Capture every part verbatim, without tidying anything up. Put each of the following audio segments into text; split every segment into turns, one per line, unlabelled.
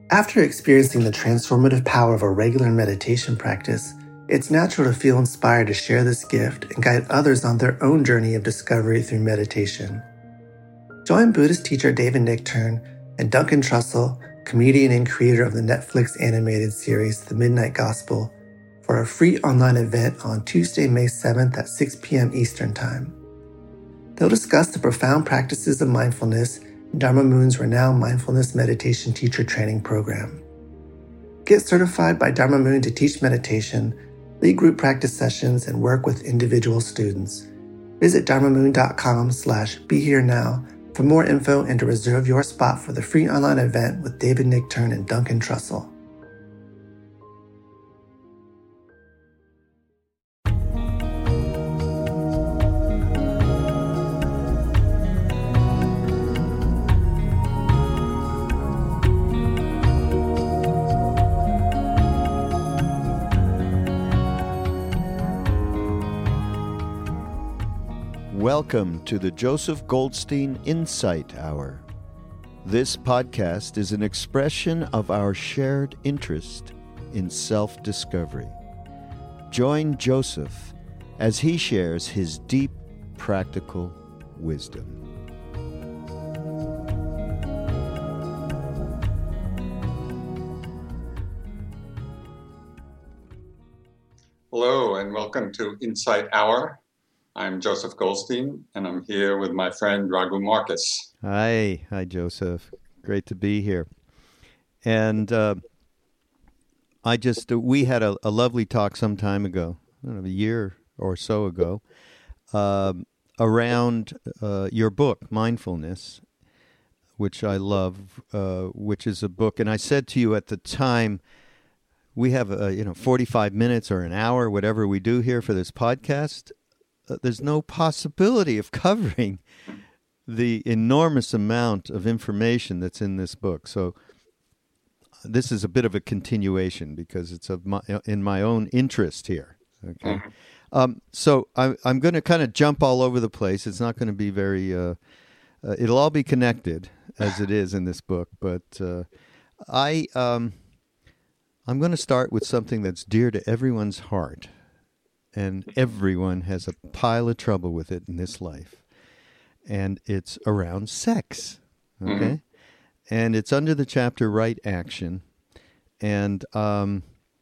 After experiencing the transformative power of a regular meditation practice, it's natural to feel inspired to share this gift and guide others on their own journey of discovery through meditation. Join Buddhist teacher David Nichtern and Duncan Trussell, comedian and creator of the Netflix animated series The Midnight Gospel, for a free online event on Tuesday, May seventh at six p.m. Eastern Time. They'll discuss the profound practices of mindfulness in Dharma Moon's renowned mindfulness meditation teacher training program. Get certified by Dharma Moon to teach meditation, lead group practice sessions, and work with individual students. Visit dharmamoon.com slash be here now for more info and to reserve your spot for the free online event with David Nichtern and Duncan Trussell.
Welcome to the Joseph Goldstein Insight Hour. This podcast is an expression of our shared interest in self-discovery. Join Joseph as he shares his deep, practical wisdom.
Hello, and welcome to Insight Hour. I'm Joseph Goldstein, and I'm here with my friend Raghu Marcus.
Hi, hi, Joseph. Great to be here. And uh, I just, uh, we had a, a lovely talk some time ago, I don't know, a year or so ago, uh, around uh, your book, Mindfulness, which I love, uh, which is a book. And I said to you at the time, we have, uh, you know, forty-five minutes or an hour, whatever we do here for this podcast. Uh, there's no possibility of covering the enormous amount of information that's in this book. So this is a bit of a continuation because it's of my, in my own interest here. Okay, mm-hmm. um, so I, I'm going to kind of jump all over the place. It's not going to be very. Uh, uh, it'll all be connected as it is in this book, but uh, I um, I'm going to start with something that's dear to everyone's heart. And everyone has a pile of trouble with it in this life. And it's around sex, okay? Mm-hmm. And it's under the chapter Right Action, and um,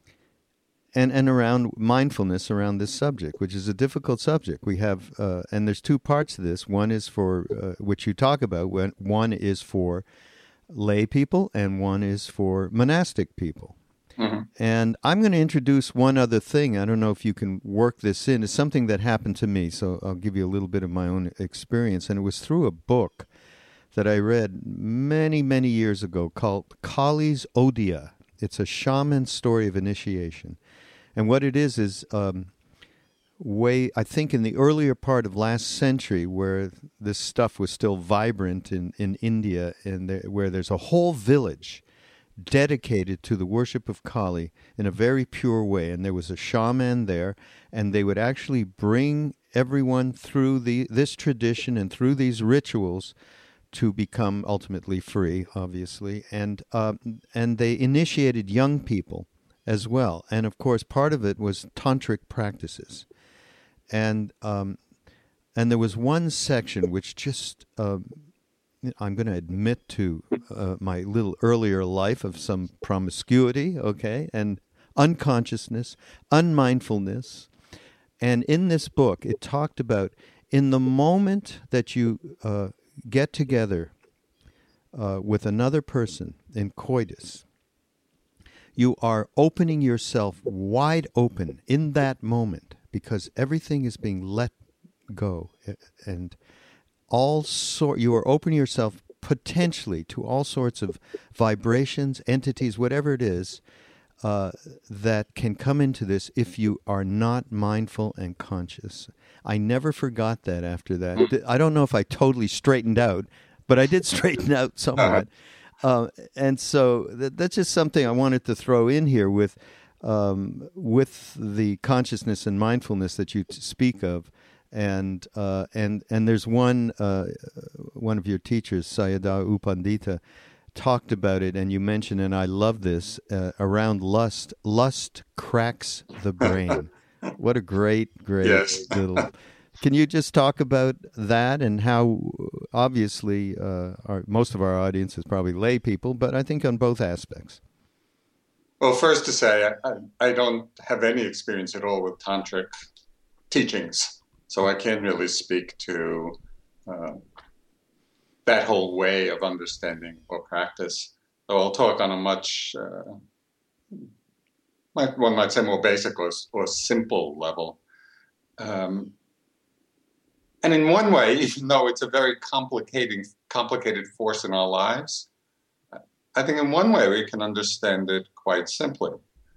and and around mindfulness around this subject, which is a difficult subject. We have, uh, and there's two parts to this. One is for, uh, which you talk about, when one is for lay people, and one is for monastic people. Mm-hmm. And I'm going to introduce one other thing. I don't know if you can work this in. It's something that happened to me, so I'll give you a little bit of my own experience. And it was through a book that I read many, many years ago called Kali's Odia. It's a shaman story of initiation. And what it is is um, way, I think in the earlier part of last century, where this stuff was still vibrant in, in India, and there, where there's a whole village dedicated to the worship of Kali in a very pure way. And there was a shaman there, and they would actually bring everyone through the this tradition and through these rituals to become ultimately free, obviously. And uh, and they initiated young people as well. And of course, part of it was tantric practices. And um, and there was one section which just... Uh, I'm going to admit to uh, my little earlier life of some promiscuity, okay, and unconsciousness, unmindfulness. And in this book, it talked about in the moment that you uh, get together uh, with another person in coitus, you are opening yourself wide open in that moment because everything is being let go, and all sort you are opening yourself potentially to all sorts of vibrations, entities, whatever it is, uh, that can come into this if you are not mindful and conscious. I never forgot that after that. I don't know if I totally straightened out, but I did straighten out somewhat. Uh, and so that, that's just something I wanted to throw in here with um, with the consciousness and mindfulness that you t- speak of. And uh, and and there's one uh, one of your teachers, Sayadaw U Pandita, talked about it, and you mentioned, and I love this, uh, around lust. Lust cracks the brain. What a great, great
Yes.
little... Can you just talk about that and how, obviously, uh, our, most of our audience is probably lay people, but I think on both aspects.
Well, first to say, I, I don't have any experience at all with tantric teachings, so I can't really speak to uh, that whole way of understanding or practice. So I'll talk on a much, uh, one might say, more basic or, or simple level. Um, and in one way, even though it's a very complicating, complicated force in our lives, I think in one way we can understand it quite simply.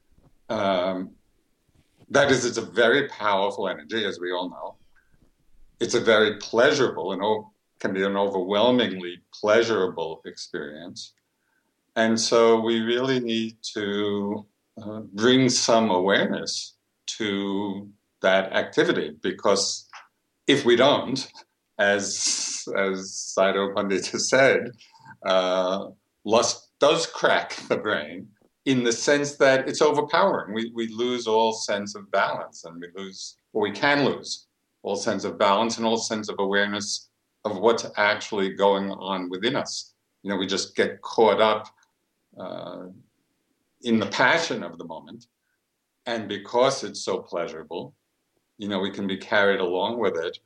Um, that is, it's a very powerful energy, as we all know. It's a very pleasurable and o- can be an overwhelmingly pleasurable experience. And so we really need to uh, bring some awareness to that activity, because if we don't, as as Sayadaw Pandita said, uh, lust does crack the brain in the sense that it's overpowering. We we lose all sense of balance, and we lose, or we can lose, all sense of balance and all sense of awareness of what's actually going on within us. You know, we just get caught up uh, in the passion of the moment, and because it's so pleasurable, you know, we can be carried along with it.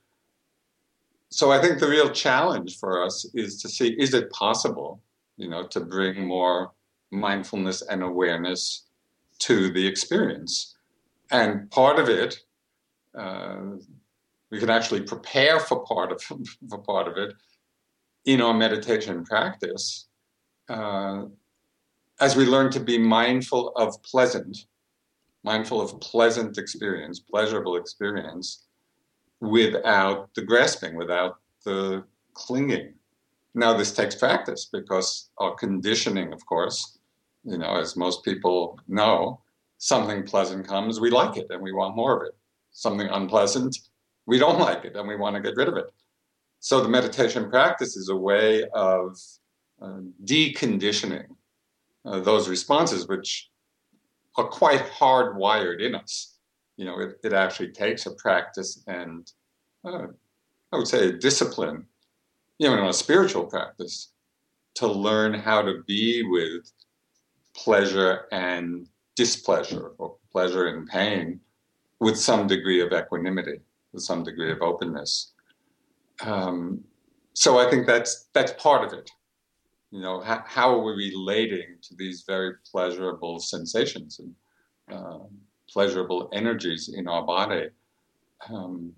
So I think the real challenge for us is to see, is it possible, you know, to bring more mindfulness and awareness to the experience? And part of it, uh, we can actually prepare for part of for part of it in our meditation practice, uh, as we learn to be mindful of pleasant, mindful of pleasant experience, pleasurable experience, without the grasping, without the clinging. Now, this takes practice, because our conditioning, of course, you know, as most people know, something pleasant comes, we like it and we want more of it. Something unpleasant, we don't like it and we want to get rid of it. So the meditation practice is a way of uh, deconditioning uh, those responses, which are quite hardwired in us. You know, it, it actually takes a practice and uh, I would say a discipline, you know, in a spiritual practice, to learn how to be with pleasure and displeasure, or pleasure and pain, with some degree of equanimity, with some degree of openness. Um, so I think that's that's part of it. You know, how, how are we relating to these very pleasurable sensations and uh, pleasurable energies in our body? Um,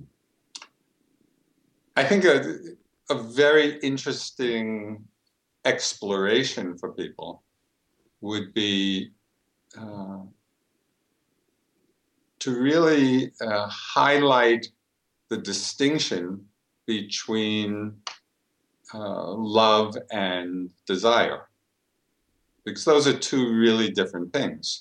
I think a, a very interesting exploration for people would be uh, to really uh, highlight the distinction between uh, love and desire, because those are two really different things.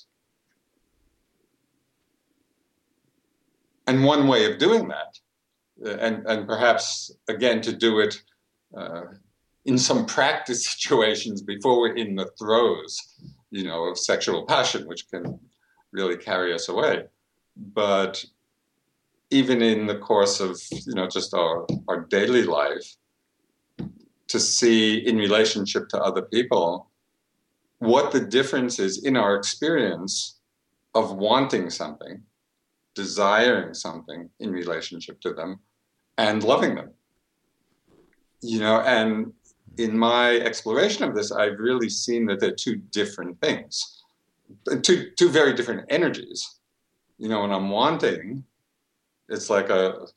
And one way of doing that, and, and perhaps, again, to do it uh, in some practice situations before we're in the throes, you know, of sexual passion, which can really carry us away. But even in the course of, you know, just our, our daily life, to see in relationship to other people what the difference is in our experience of wanting something, desiring something in relationship to them, and loving them. You know, and in my exploration of this, I've really seen that they're two different things, two two very different energies. You know, when I'm wanting, it's like a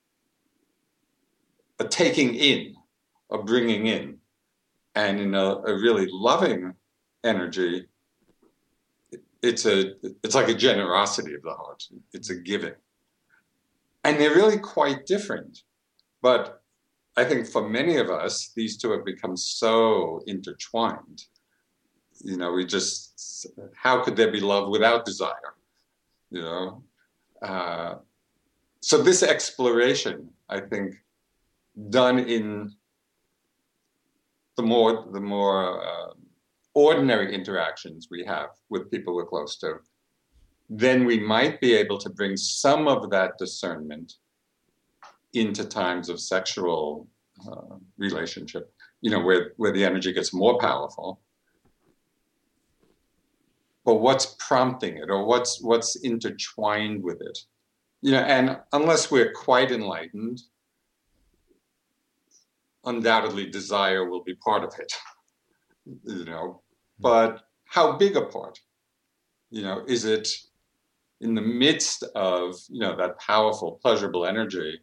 a taking in, a bringing in. And in a, a really loving energy, it's a it's like a generosity of the heart. It's a giving. And they're really quite different. But I think for many of us, these two have become so intertwined. You know, we just, how could there be love without desire? You know? Uh, so this exploration, I think, done in the more the more uh, ordinary interactions we have with people we're close to, then we might be able to bring some of that discernment into times of sexual uh, relationship, you know, where, where the energy gets more powerful. But what's prompting it, or what's what's intertwined with it? You know, and unless we're quite enlightened, undoubtedly desire will be part of it, you know. But how big a part? You know, is it in the midst of, you know, that powerful, pleasurable energy?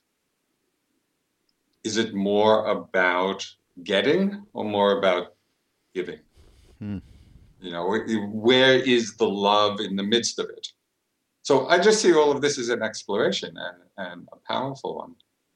Is it more about getting or more about giving?
Hmm.
You know, where is the love in the midst of it? So I just see all of this as an exploration, and, and a powerful one.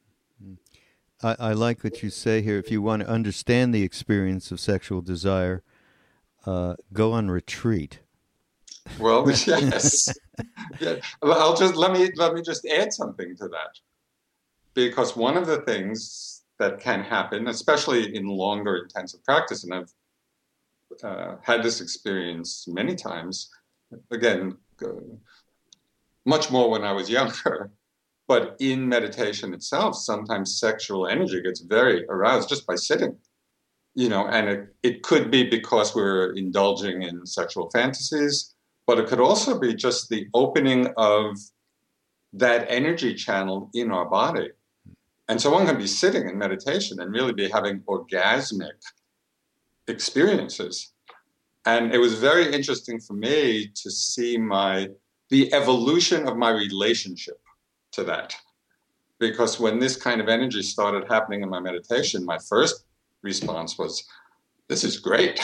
I, I like what you say here. If you want to understand the experience of sexual desire, uh, go on retreat.
Well, yes. Yeah. I'll just let me let me just add something to that, because one of the things that can happen, especially in longer intensive practice, and I've uh, had this experience many times, again, uh, much more when I was younger, but in meditation itself, sometimes sexual energy gets very aroused just by sitting, you know, and it, it could be because we're indulging in sexual fantasies, but it could also be just the opening of that energy channel in our body. And so one can be sitting in meditation and really be having orgasmic experiences. And it was very interesting for me to see my the evolution of my relationship to that. Because when this kind of energy started happening in my meditation, my first response was, this is great.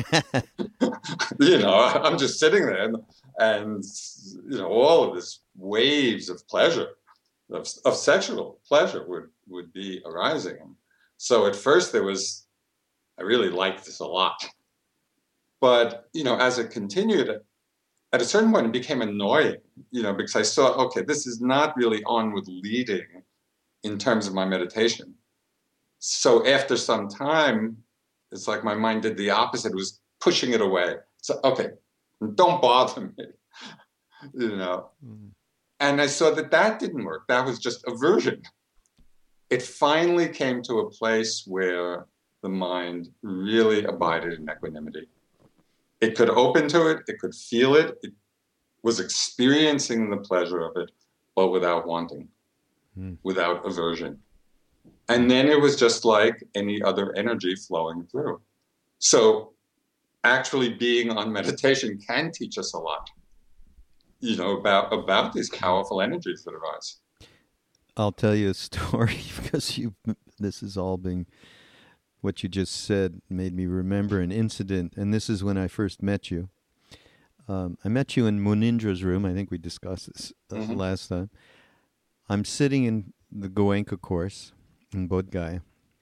You know, I'm just sitting there and, and, you know, all of this waves of pleasure, of, of sexual pleasure would, would be arising. So at first there was, I really liked this a lot. But, you know, as it continued, at a certain point it became annoying, you know, because I saw, okay, this is not really on with leading in terms of my meditation. So after some time, it's like my mind did the opposite. It was pushing it away. So, okay, don't bother me, you know. Mm. And I saw that that didn't work. That was just aversion. It finally came to a place where the mind really abided in equanimity. It could open to it. It could feel it. It was experiencing the pleasure of it, but without wanting, mm. without aversion. And then it was just like any other energy flowing through. So actually being on meditation can teach us a lot, you know, about, about these powerful energies that arise.
I'll tell you a story because you, this is all being, what you just said made me remember an incident. And this is when I first met you. Um, I met you in Munindra's room. I think we discussed this uh, mm-hmm. last time. I'm sitting in the Goenka course in Bodh Gaya,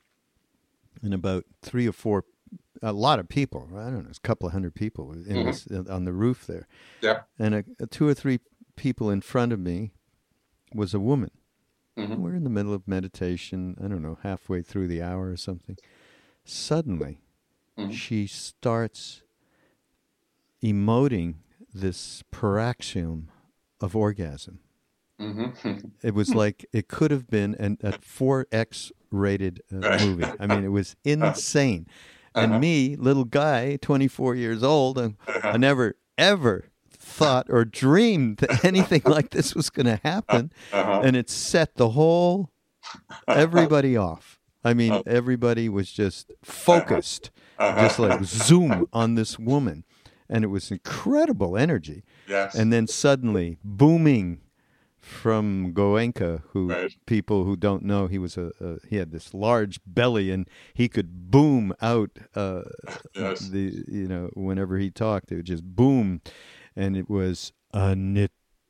and about three or four, a lot of people, I don't know, a couple of hundred people in mm-hmm. this, on the roof there.
Yeah.
And a, a two or three people in front of me was a woman. Mm-hmm. We're in the middle of meditation, I don't know, halfway through the hour or something. Suddenly, mm-hmm. she starts emoting this paroxysm of orgasm. Mm-hmm. It was like it could have been an, a four X rated uh, movie. I mean, it was insane. Uh-huh. And me, little guy, twenty-four years old, and uh-huh. I never, ever thought or dreamed that anything like this was going to happen. Uh-huh. And it set the whole, everybody off. I mean, uh-huh. everybody was just focused, uh-huh. just like zoom on this woman. And it was incredible energy.
Yes.
And then suddenly, booming from Goenka, who right. people who don't know, he was a, a he had this large belly, and he could boom out uh, yes. the you know whenever he talked, it would just boom, and it was anitya,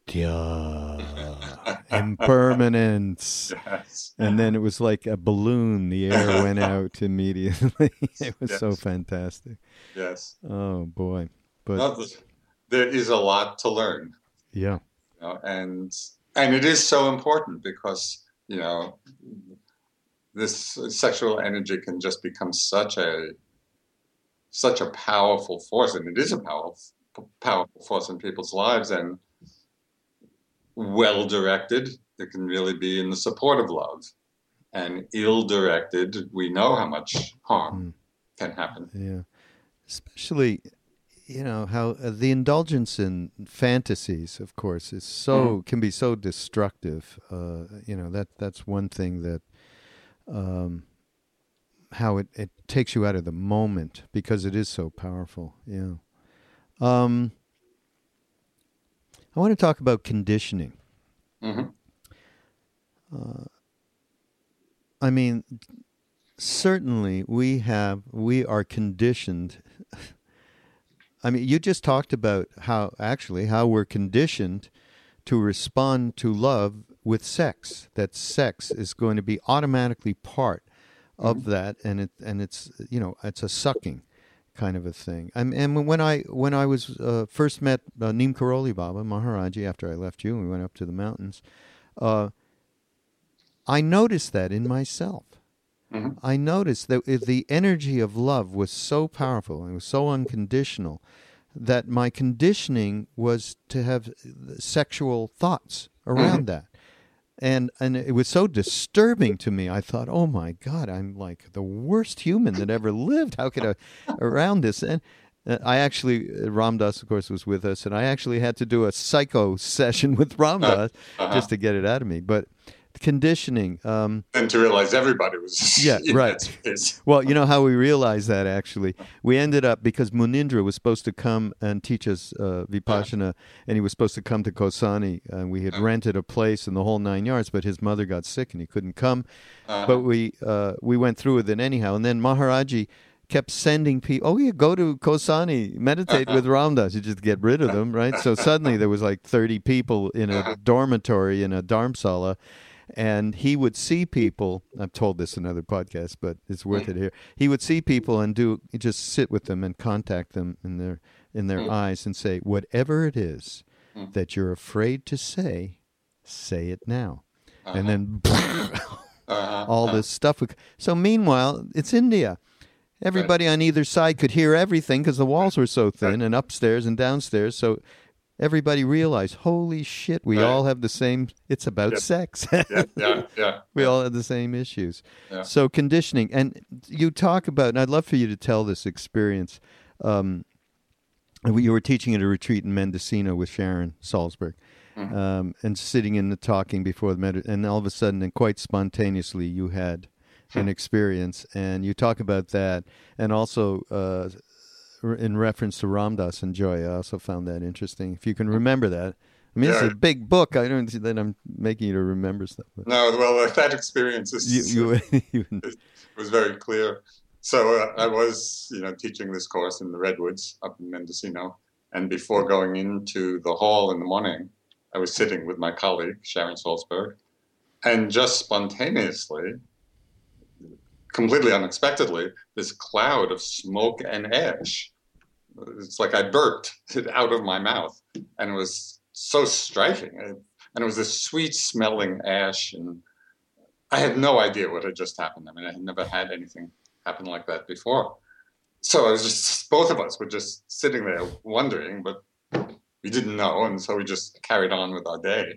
impermanence, yes. and then it was like a balloon. The air went out immediately. It was yes. so fantastic.
Yes.
Oh boy, but
well, there is a lot to learn.
Yeah.
You know, and. And it is so important because, you know, this sexual energy can just become such a such a powerful force, and it is a powerful powerful force in people's lives, and well directed, it can really be in the support of love, and ill directed, we know how much harm mm. can happen.
Yeah, especially, you know, how uh, the indulgence in fantasies, of course, is so mm. can be so destructive. Uh, you know, that that's one thing that. Um, how it, it takes you out of the moment because it is so powerful. Yeah. Um, I want to talk about conditioning.
Mm-hmm.
Uh, I mean, certainly we have, we are conditioned. I mean, you just talked about how, actually, how we're conditioned to respond to love with sex, that sex is going to be automatically part of mm-hmm. that, and it and it's you know it's a sucking kind of a thing. And, and when I when I was uh, first met uh, Neem Karoli Baba Maharaji after I left you and we went up to the mountains, uh, I noticed that in myself.
Mm-hmm.
I noticed that the energy of love was so powerful and it was so unconditional that my conditioning was to have sexual thoughts around mm-hmm. that. And and it was so disturbing to me. I thought, oh, my God, I'm like the worst human that ever lived. How could I, around this? And uh, I actually, Ram Dass, of course, was with us, and I actually had to do a psycho session with Ram Dass uh-huh. just to get it out of me. But conditioning. Um,
and to realize everybody was
yeah,
in
right.
that space.
Well, you know how we realized that, actually? We ended up, because Munindra was supposed to come and teach us uh, Vipassana, yeah. and he was supposed to come to Kosani, and we had uh-huh. rented a place in the whole nine yards, but his mother got sick and he couldn't come. Uh-huh. But we uh, we went through with it anyhow. And then Maharaji kept sending people, oh, yeah, go to Kosani, meditate uh-huh. with Ram Dass, you just get rid of them, right? So suddenly there was like thirty people in a uh-huh. dormitory in a dharamsala. And he would see people, I've told this in other podcasts, but it's worth it here. He would see people and do just sit with them and contact them in their in their mm. eyes and say, whatever it is mm. that you're afraid to say, say it now. Uh-huh. And then uh-huh. all this stuff. Would, so meanwhile, it's India. Everybody right. on either side could hear everything because the walls were so thin, right. and upstairs and downstairs. So everybody realized, holy shit, we right. all have the same, it's about
yeah.
sex.
yeah, yeah, yeah.
We
yeah.
all have the same issues.
Yeah.
So conditioning, and you talk about, and I'd love for you to tell this experience. Um, you were teaching at a retreat in Mendocino with Sharon Salzberg, mm-hmm. um, and sitting in the talking before the med- and all of a sudden, and quite spontaneously, you had an experience, and you talk about that, and also uh, in reference to Ram Dass and joy. I also found that interesting. If you can remember that. I mean, yeah. It's a big book. I don't see that I'm making you to remember stuff. But.
No, well, that experience is,
you, you, you,
it was very clear. So uh, I was, you know, teaching this course in the Redwoods up in Mendocino. And before going into the hall in the morning, I was sitting with my colleague, Sharon Salzberg, and just spontaneously, completely unexpectedly, this cloud of smoke and ash. It's like I burped it out of my mouth, and it was so striking. And it was this sweet-smelling ash, and I had no idea what had just happened. I mean, I had never had anything happen like that before. So I was just, both of us were just sitting there wondering, but we didn't know, and so we just carried on with our day.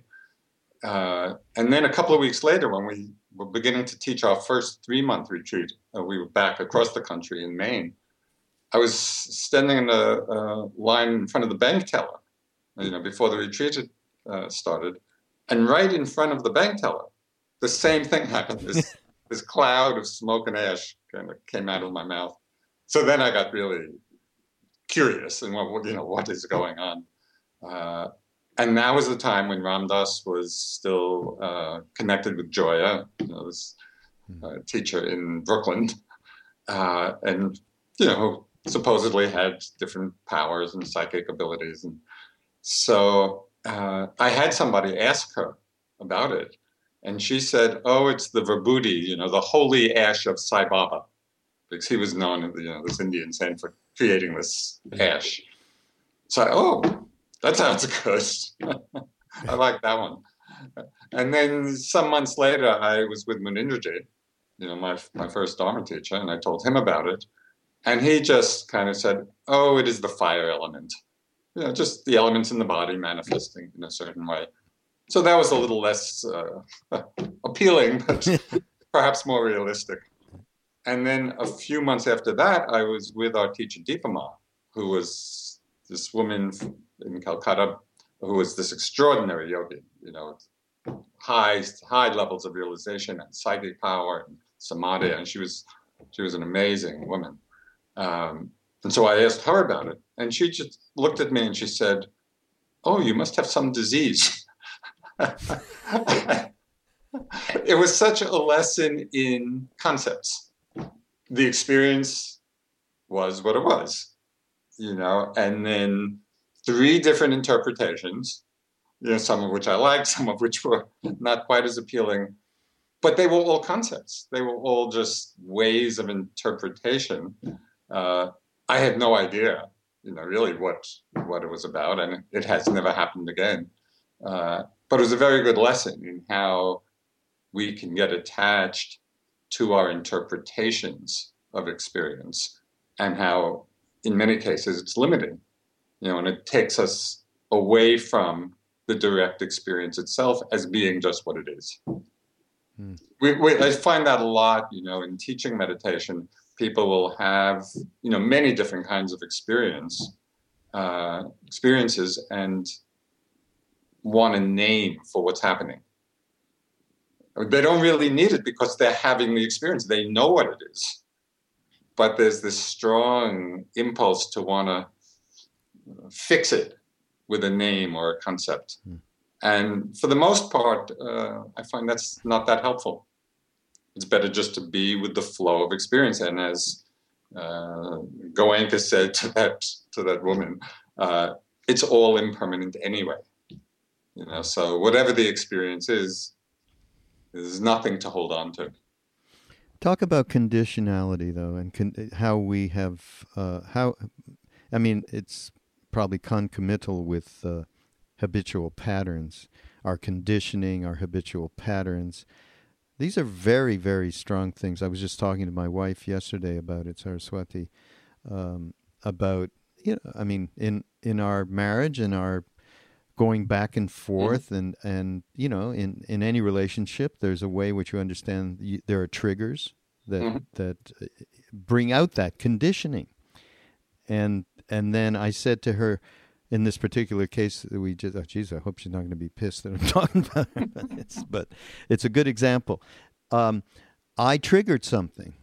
Uh, and then a couple of weeks later, when we were beginning to teach our first three-month retreat, uh, we were back across the country in Maine. I was standing in a, a line in front of the bank teller, you know, before the retreat had, uh, started, and right in front of the bank teller, the same thing happened. This, this cloud of smoke and ash kind of came out of my mouth. So then I got really curious and what you know what is going on. Uh, and that was the time when Ram Dass was still uh, connected with Joya, you know, this uh, teacher in Brooklyn, uh, and you know supposedly had different powers and psychic abilities. And so uh, I had somebody ask her about it, and she said, "Oh, it's the vibhuti, you know, the holy ash of Sai Baba." Because he was known, you know, this Indian saint for creating this ash. So, I, oh, that sounds good. I like that one. And then some months later, I was with Munindraji, you know, my my first Dharma teacher, and I told him about it, and he just kind of said, "Oh, it is the fire element, you know, just the elements in the body manifesting in a certain way." So that was a little less uh, appealing, but perhaps more realistic. And then a few months after that, I was with our teacher Deepa Ma, who was this woman in Calcutta, who was this extraordinary yogi, you know, high high levels of realization and psychic power and samadhi, and she was she was an amazing woman. Um, and so I asked her about it, and she just looked at me and she said, "Oh, you must have some disease." It was such a lesson in concepts. The experience was what it was, you know, and then three different interpretations, you know, some of which I liked, some of which were not quite as appealing, but they were all concepts. They were all just ways of interpretation. Uh, I had no idea, you know, really what what it was about, and it has never happened again. Uh, but it was a very good lesson in how we can get attached to our interpretations of experience, and how, in many cases, it's limiting, you know, and it takes us away from the direct experience itself as being just what it is. Hmm. We, we, I find that a lot, you know, in teaching meditation. People will have, you know, many different kinds of experience, uh, experiences, and want a name for what's happening. They don't really need it because they're having the experience. They know what it is. But there's this strong impulse to want to fix it with a name or a concept. Mm. And for the most part, uh, I find that's not that helpful. It's better just to be with the flow of experience. And as uh, Goenka said to that to that woman, uh, it's all impermanent anyway. You know, so whatever the experience is, there's nothing to hold on to.
Talk about conditionality, though, and con- how we have, uh, how, I mean, it's probably concomital with uh, habitual patterns, our conditioning, our habitual patterns. These are very, very strong things. I was just talking to my wife yesterday about it, Saraswati, um, about, you know, I mean, in, in our marriage and our going back and forth, mm-hmm. and, and you know, in, in any relationship, there's a way which you understand you, there are triggers that mm-hmm. that bring out that conditioning. And and then I said to her, in this particular case, that we just, oh, geez, I hope she's not going to be pissed that I'm talking about her, but it's, but it's a good example. Um, I triggered something,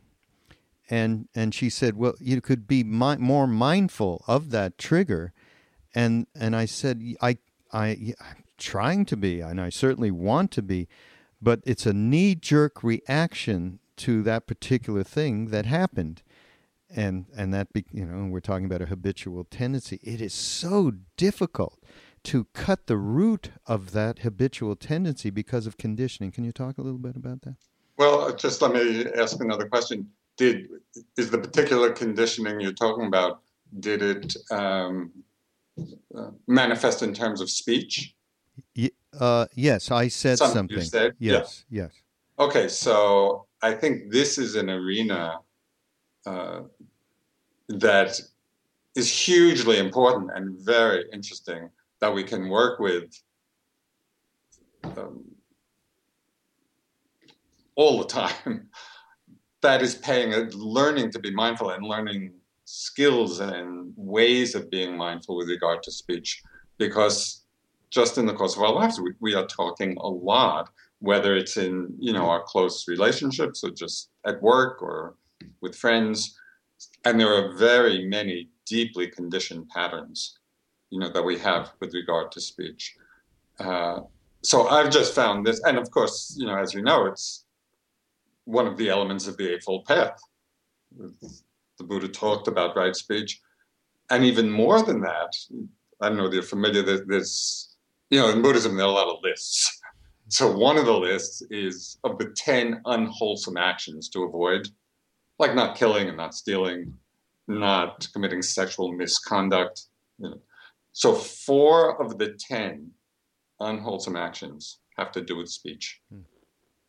and and she said, well, you could be mi- more mindful of that trigger. And and I said, I, I, I'm trying to be, and I certainly want to be, but it's a knee-jerk reaction to that particular thing that happened. And and that, be, you know, we're talking about a habitual tendency. It is so difficult to cut the root of that habitual tendency because of conditioning. Can you talk a little bit about that?
Well, just let me ask another question. Did is the particular conditioning you're talking about, did it um, uh, manifest in terms of speech?
Y- uh, yes, I said something. something.
You said?
Yes, yeah. yes.
Okay, so I think this is an arena uh, that is hugely important and very interesting that we can work with um, all the time. That is paying, a, learning to be mindful and learning skills and ways of being mindful with regard to speech. Because just in the course of our lives, we, we are talking a lot, whether it's in, you know, our close relationships or just at work or with friends. And there are very many deeply conditioned patterns, you know, that we have with regard to speech. Uh, so I've just found this, and of course, you know, as you know, it's one of the elements of the Eightfold Path. The Buddha talked about right speech. And even more than that, I don't know if you're familiar, there's, you know, in Buddhism, there are a lot of lists. So one of the lists is of the ten unwholesome actions to avoid, like not killing and not stealing, not committing sexual misconduct. You know. So four of the ten unwholesome actions have to do with speech. Hmm.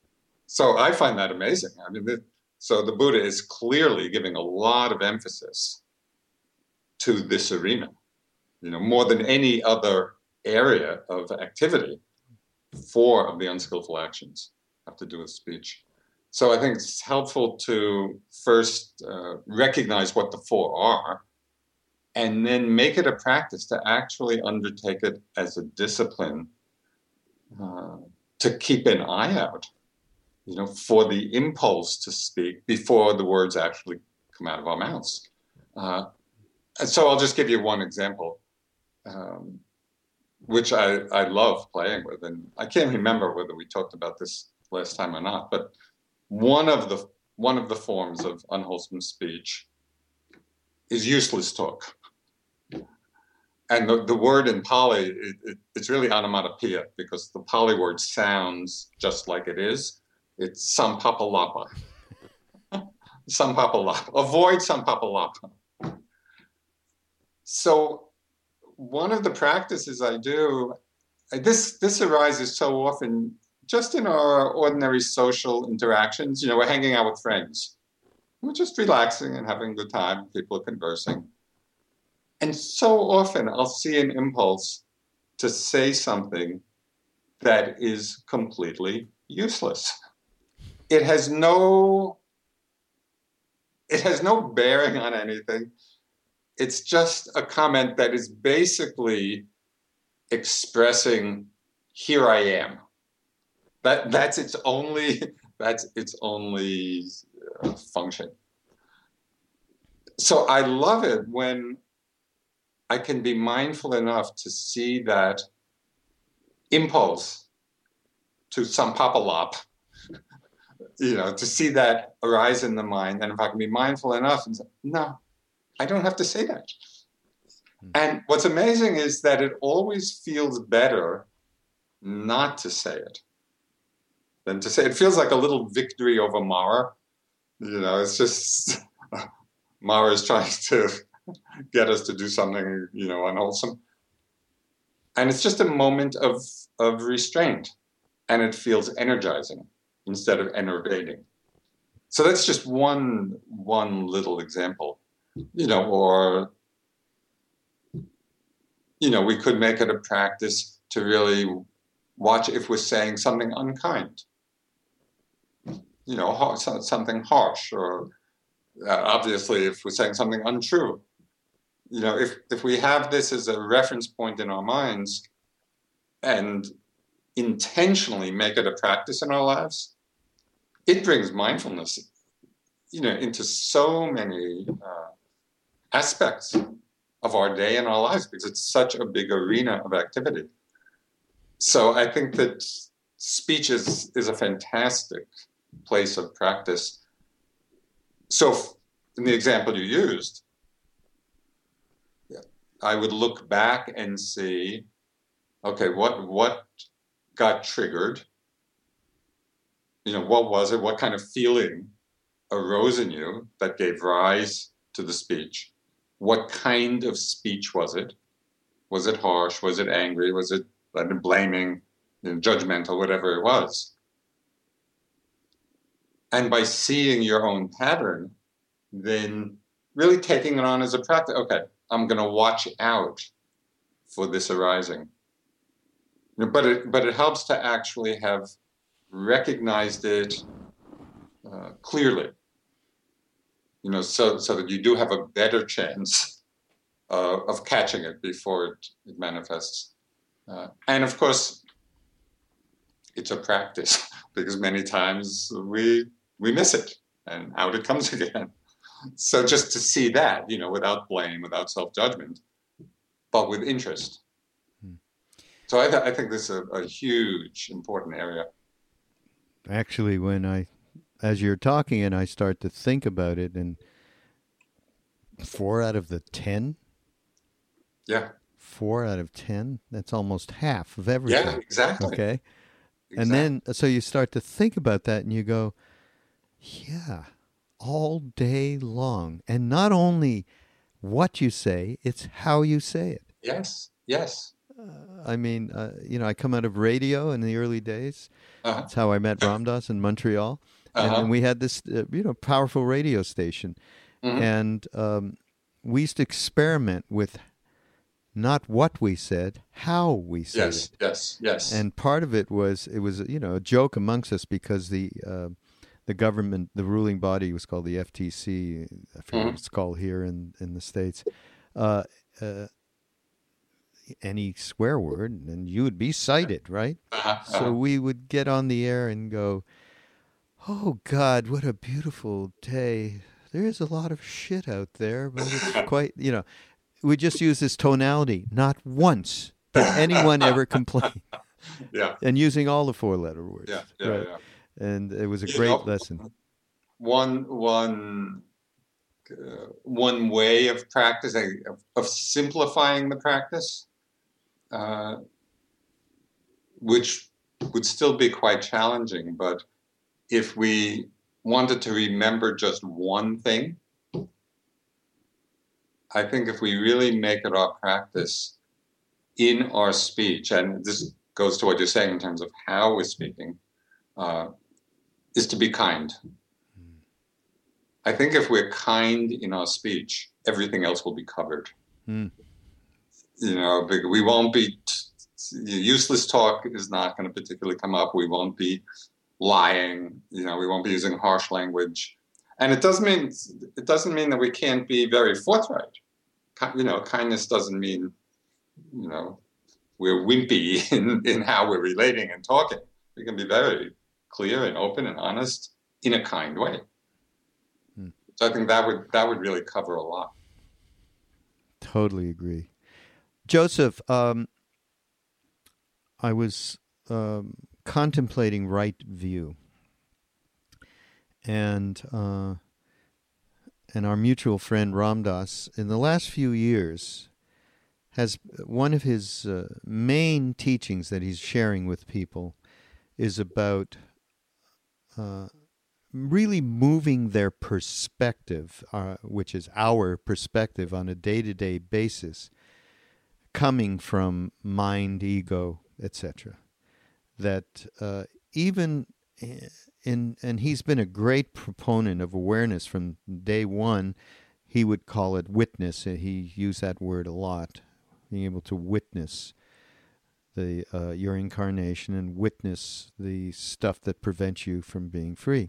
So I find that amazing. I mean, the, so the Buddha is clearly giving a lot of emphasis to this arena, you know, more than any other area of activity. Four of the unskillful actions have to do with speech. So I think it's helpful to first uh, recognize what the four are, and then make it a practice to actually undertake it as a discipline, uh, to keep an eye out, you know, for the impulse to speak before the words actually come out of our mouths. Uh, and so I'll just give you one example, um, which I, I love playing with. And I can't remember whether we talked about this last time or not, but one of the one of the forms of unwholesome speech is useless talk. And the, the word in Pali, it, it, it's really onomatopoeia, because the Pali word sounds just like it is. It's sampapalapa. Sampapalapa. Avoid sampapalapa. So one of the practices I do, this this arises so often just in our ordinary social interactions. You know, we're hanging out with friends. We're just relaxing and having a good time. People are conversing. And so often I'll see an impulse to say something that is completely useless. It has no, it has no bearing on anything. It's just a comment that is basically expressing, here I am. That that's its only that's its only uh, function. So I love it when I can be mindful enough to see that impulse to sampapalap, you know, to see that arise in the mind. And if I can be mindful enough and say, no, I don't have to say that. Mm-hmm. And what's amazing is that it always feels better not to say it than to say it. It feels like a little victory over Mara. You know, it's just Mara is trying to get us to do something, you know, unwholesome. And it's just a moment of, of restraint, and it feels energizing instead of enervating. So that's just one, one little example, you know, or, you know, we could make it a practice to really watch if we're saying something unkind, you know, something harsh, or uh, obviously if we're saying something untrue. You know, if, if we have this as a reference point in our minds and intentionally make it a practice in our lives, it brings mindfulness, you know, into so many uh, aspects of our day and our lives, because it's such a big arena of activity. So I think that speech is, is a fantastic place of practice. So in the example you used, I would look back and see, okay, what what got triggered? You know, what was it? What kind of feeling arose in you that gave rise to the speech? What kind of speech was it? Was it harsh? Was it angry? Was it blaming, you know, judgmental, whatever it was? And by seeing your own pattern, then really taking it on as a practice. Okay, I'm going to watch out for this arising. But it, but it helps to actually have recognized it uh, clearly, you know, so, so that you do have a better chance uh, of catching it before it, it manifests. Uh, and of course, it's a practice, because many times we we miss it and out it comes again. So just to see that, you know, without blame, without self-judgment, but with interest. Hmm. So I, th- I think this is a, a huge, important area.
Actually, when I, as you're talking and I start to think about it, and four out of the ten,
yeah,
four out of ten, that's almost half of everything.
Yeah, exactly.
Okay.
Exactly.
And then, so you start to think about that and you go, yeah, all day long. And not only what you say, it's how you say it.
Yes, yes.
I mean, uh, you know, I come out of radio in the early days.
Uh-huh.
That's how I met Ram Dass in Montreal. And,
Uh-huh.
and we had this, uh, you know, powerful radio station.
Mm-hmm.
And um, we used to experiment with not what we said, how we said
Yes,
it.
yes, yes.
And part of it was, it was, you know, a joke amongst us because the uh, the government, the ruling body was called the F T C. I forget
Mm-hmm.
what it's called here in, in the States. Uh, uh, any swear word, and you would be cited, right?
Uh-huh. Uh-huh.
So we would get on the air and go, oh, God, what a beautiful day. There is a lot of shit out there, but it's quite, you know, we just use this tonality. Not once did anyone ever complain.
Yeah,
And using all the four-letter words.
yeah, yeah,
right?
yeah.
And it was a
You
great
know,
lesson.
One, one, uh, one way of practicing, of, of simplifying the practice, uh, which would still be quite challenging, but if we wanted to remember just one thing, I think if we really make it our practice in our speech, and this goes to what you're saying in terms of how we're speaking, uh, is to be kind. I think if we're kind in our speech, everything else will be covered.
Mm.
You know, we won't be, useless talk is not going to particularly come up. We won't be lying, you know, we won't be using harsh language. And it doesn't mean, it doesn't mean that we can't be very forthright. You know, kindness doesn't mean, you know, we're wimpy in, in how we're relating and talking. We can be very clear and open and honest in a kind way. Hmm. So I think that would that would really cover a lot.
Totally agree. Joseph, um, I was um, contemplating right view. And uh, and our mutual friend Ram Dass, in the last few years, has one of his uh, main teachings that he's sharing with people is about uh, really moving their perspective, uh, which is our perspective on a day-to-day basis, coming from mind, ego, et cetera. That uh, even in, and he's been a great proponent of awareness from day one. He would call it witness. He used that word a lot, being able to witness the uh, your incarnation and witness the stuff that prevents you from being free.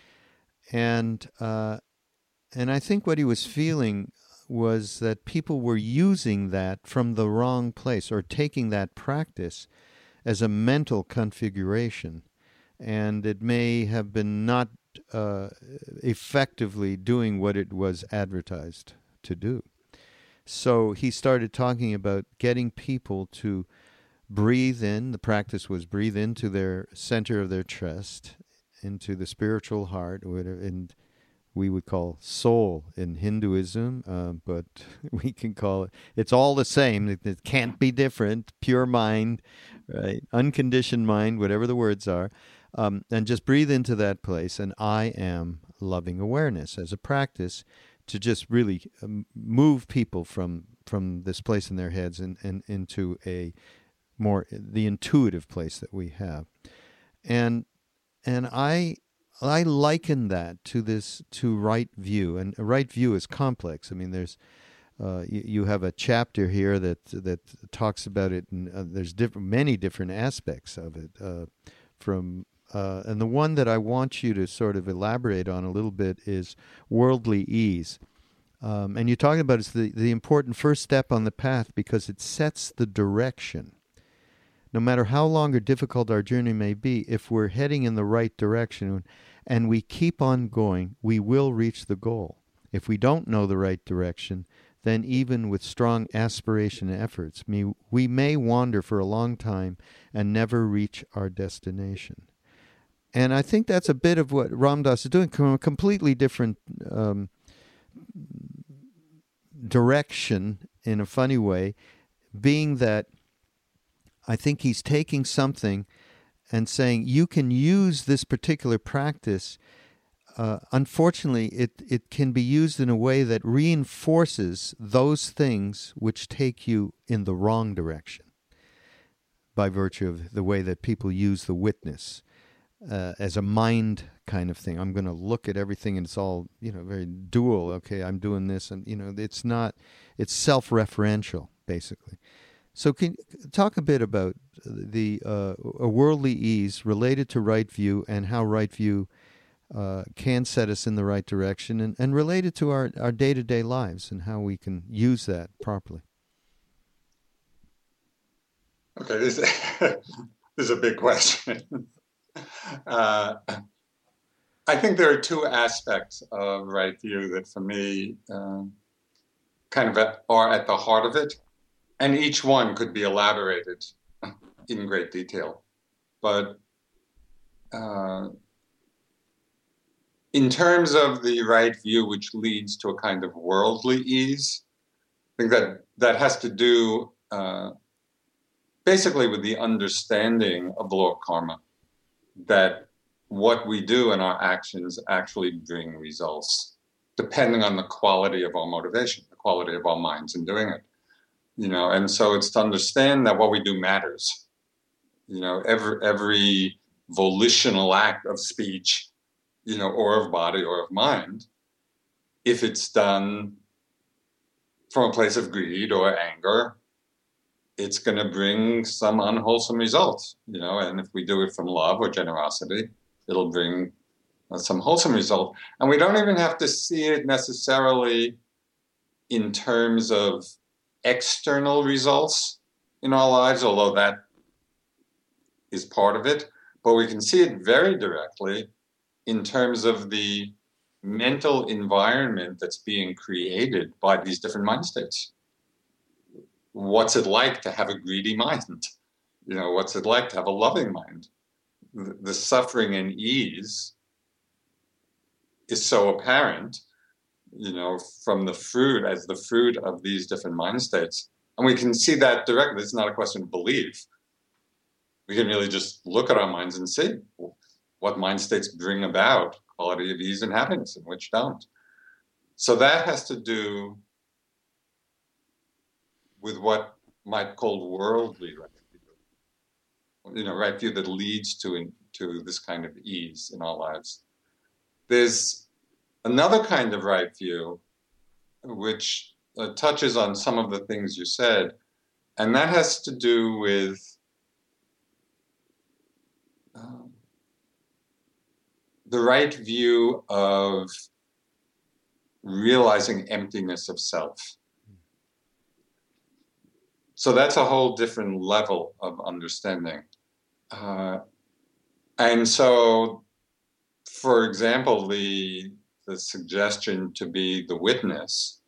And uh, and I think what he was feeling was that people were using that from the wrong place, or taking that practice as a mental configuration, and it may have been not uh, effectively doing what it was advertised to do. So he started talking about getting people to breathe in. The practice was breathe into their center of their chest, into the spiritual heart, and we would call soul in Hinduism, uh, but we can call it, it's all the same. It, it can't be different. Pure mind, right? Unconditioned mind, whatever the words are. Um, and just breathe into that place. And I am loving awareness as a practice to just really um, move people from from this place in their heads and, and into a more, the intuitive place that we have. And and I I liken that to this, to right view. And a right view is complex. I mean, there's uh, you, you have a chapter here that that talks about it, and uh, there's different, many different aspects of it. Uh, from uh, and the one that I want you to sort of elaborate on a little bit is worldly ease. Um, and you're talking about it's the, the important first step on the path, because it sets the direction. No matter how long or difficult our journey may be, if we're heading in the right direction and we keep on going, we will reach the goal. If we don't know the right direction, then even with strong aspiration and efforts, we may wander for a long time and never reach our destination. And I think that's a bit of what Ram Dass is doing, from a completely different um, direction in a funny way, being that I think he's taking something and saying you can use this particular practice. Uh, unfortunately, it, it can be used in a way that reinforces those things which take you in the wrong direction. by virtue of the way that people use the witness uh, as a mind kind of thing. I'm going to look at everything and it's all, you know, very dual. Okay, I'm doing this, and, you know, it's not, it's self-referential, basically. So can you talk a bit about the uh, a worldly ease related to right view and how right view uh, can set us in the right direction, and, and related to our, our day-to-day lives and how we can use that properly?
Okay, this, this is a big question. uh, I think there are two aspects of right view that, for me, uh, kind of at, are at the heart of it, and each one could be elaborated in great detail. But uh, in terms of the right view, which leads to a kind of worldly ease, I think that that has to do uh, basically with the understanding of the law of karma, that what we do in our actions actually bring results, depending on the quality of our motivation, the quality of our minds in doing it. You know, and so it's to understand that what we do matters. You know, every every volitional act of speech, you know, or of body or of mind, if it's done from a place of greed or anger, it's going to bring some unwholesome results, you know, and if we do it from love or generosity, it'll bring uh, some wholesome result. And we don't even have to see it necessarily in terms of external results in our lives, although that is part of it, but we can see it very directly in terms of the mental environment that's being created by these different mind states. What's it like to have a greedy mind? You know, what's it like to have a loving mind? The, the suffering and ease is so apparent, you know, from the fruit, as the fruit of these different mind states. And we can see that directly. It's not a question of belief. We can really just look at our minds and see what mind states bring about quality of ease and happiness and which don't. So that has to do with what might call worldly right view, you know, right view that leads to, to this kind of ease in our lives. There's another kind of right view which uh, touches on some of the things you said, and that has to do with um, the right view of realizing emptiness of self. So that's a whole different level of understanding. Uh, and so, for example, the, the suggestion to be the witness,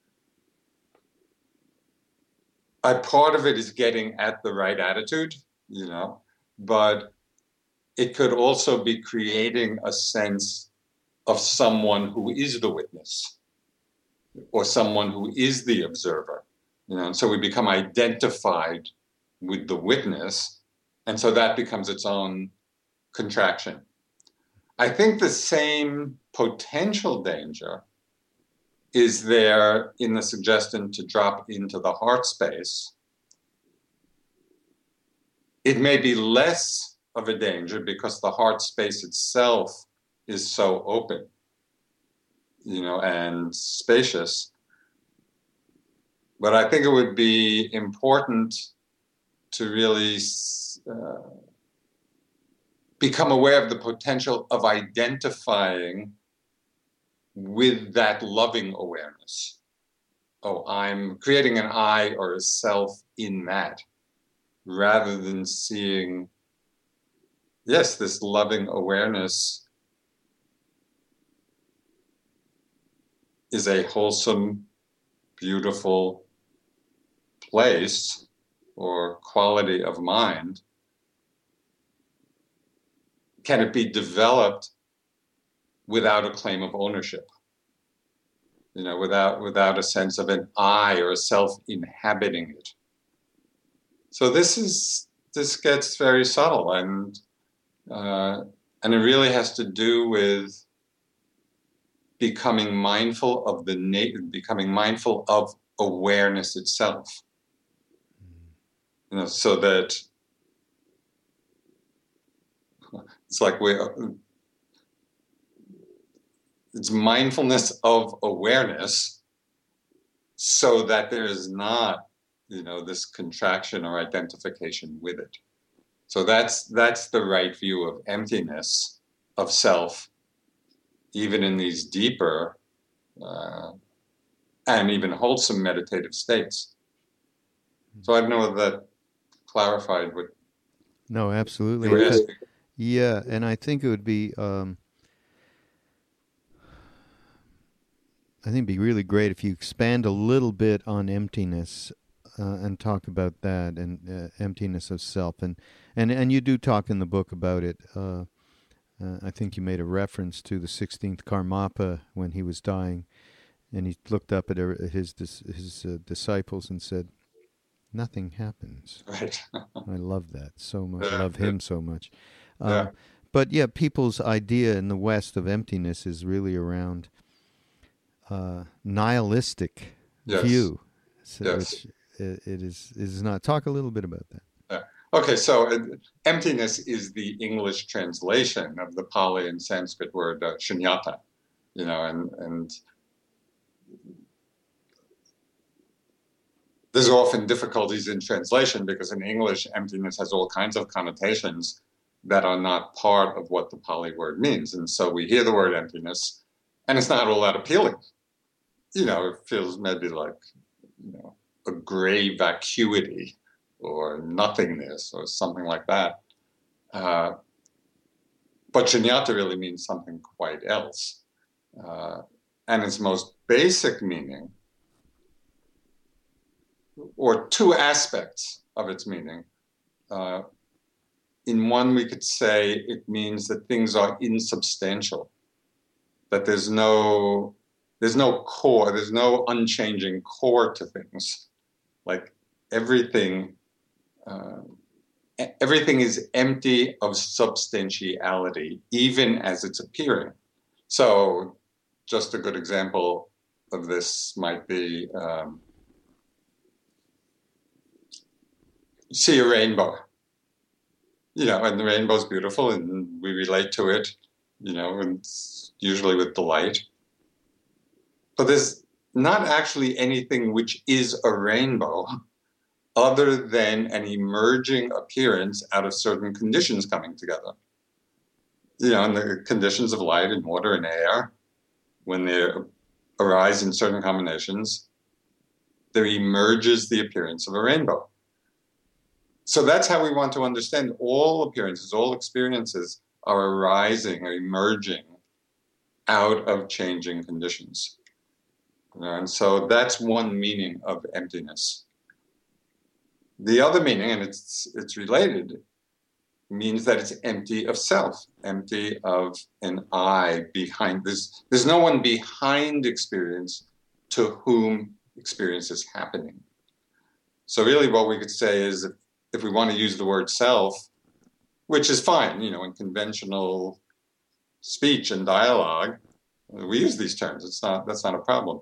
a part of it is getting at the right attitude, you know, but it could also be creating a sense of someone who is the witness or someone who is the observer. You know, and so we become identified with the witness, and so that becomes its own contraction. I think the same potential danger is there in the suggestion to drop into the heart space. It may be less of a danger because the heart space itself is so open, you know, and spacious. But I think it would be important to really uh, become aware of the potential of identifying with that loving awareness. Oh, I'm creating an I or a self in that, rather than seeing, yes, this loving awareness is a wholesome, beautiful place or quality of mind. Can it be developed without a claim of ownership? You know, without without a sense of an I or a self inhabiting it. So this is this gets very subtle, and uh, and it really has to do with becoming mindful of the na- becoming mindful of awareness itself. You know, so that It's like we it's mindfulness of awareness, so that there is not, you know, this contraction or identification with it. So that's that's the right view of emptiness, of self, even in these deeper uh, and even wholesome meditative states. So I don't know if that clarified what
No, absolutely.
you were asking.
Yeah, and I think it would be, um, I think it'd be really great if you expand a little bit on emptiness uh, and talk about that and uh, emptiness of self. And, and, and you do talk in the book about it. Uh, uh, I think you made a reference to the sixteenth Karmapa when he was dying, and he looked up at his, his uh, disciples and said, "Nothing happens."
Right.
I love that so much. I
Yeah,
love him so much. Um,
yeah.
But yeah, people's idea in the West of emptiness is really around uh, nihilistic
Yes.
view. So
Yes.
Which it, it is is not. Talk a little bit about that.
Yeah. Okay, so uh, emptiness is the English translation of the Pali and Sanskrit word uh, shunyata, you know, and and there's often difficulties in translation because in English, emptiness has all kinds of connotations that are not part of what the Pali word means. And so we hear the word emptiness, and it's not all that appealing. You know, it feels maybe like, you know, a gray vacuity or nothingness or something like that. Uh, but shunyata really means something quite else. Uh, and its most basic meaning, or two aspects of its meaning. Uh, in one, we could say it means that things are insubstantial, that there's no, there's no core, there's no unchanging core to things. Like everything, uh, everything is empty of substantiality, even as it's appearing. So just a good example of this might be, um, you see a rainbow, you know, and the rainbow's beautiful and we relate to it, you know, and usually with delight. But there's not actually anything which is a rainbow other than an emerging appearance out of certain conditions coming together. You know, and the conditions of light and water and air, when they arise in certain combinations, there emerges the appearance of a rainbow. So that's how we want to understand all appearances, all experiences are arising or emerging out of changing conditions. You know, and so that's one meaning of emptiness. The other meaning, and it's it's related, means that it's empty of self, empty of an I behind this. There's no one behind experience to whom experience is happening. So really what we could say is if, if we want to use the word self, which is fine, you know, in conventional speech and dialogue, we use these terms. It's not, that's not a problem.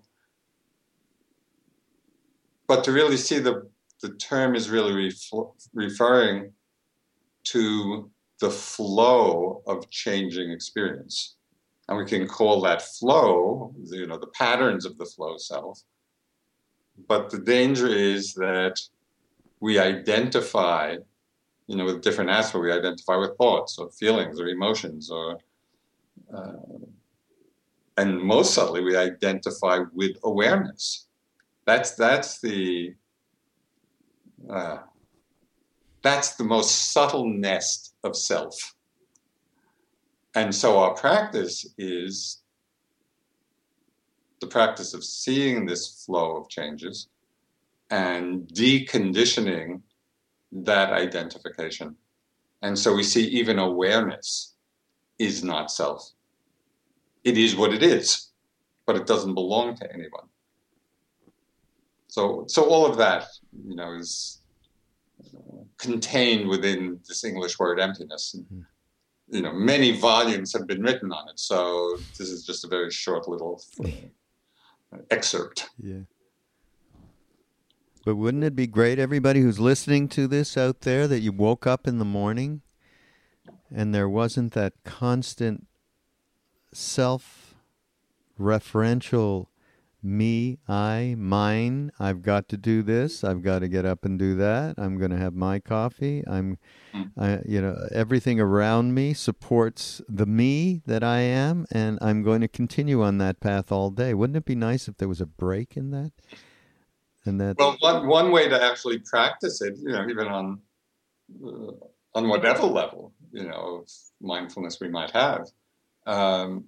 But to really see the, the term is really ref- referring to the flow of changing experience. And we can call that flow, you know, the patterns of the flow self. But the danger is that we identify, you know, with different aspects. We identify with thoughts or feelings or emotions, or, uh, and most subtly, we identify with awareness. That's that's the uh, that's the most subtle nest of self. And so our practice is the practice of seeing this flow of changes and deconditioning that identification. And so we see even awareness is not self. It is what it is, but it doesn't belong to anyone. So, so all of that, you know, is contained within this English word emptiness. And, you know, many volumes have been written on it. So this is just a very short little uh, excerpt.
Yeah. But wouldn't it be great, everybody who's listening to this out there, that you woke up in the morning and there wasn't that constant self-referential me, I, mine, I've got to do this, I've got to get up and do that, I'm going to have my coffee, I'm, I, you know, everything around me supports the me that I am, and I'm going to continue on that path all day. Wouldn't it be nice if there was a break in that? And that.
Well, one, one way to actually practice it, you know, even on, uh, on whatever level, you know, of mindfulness we might have, um,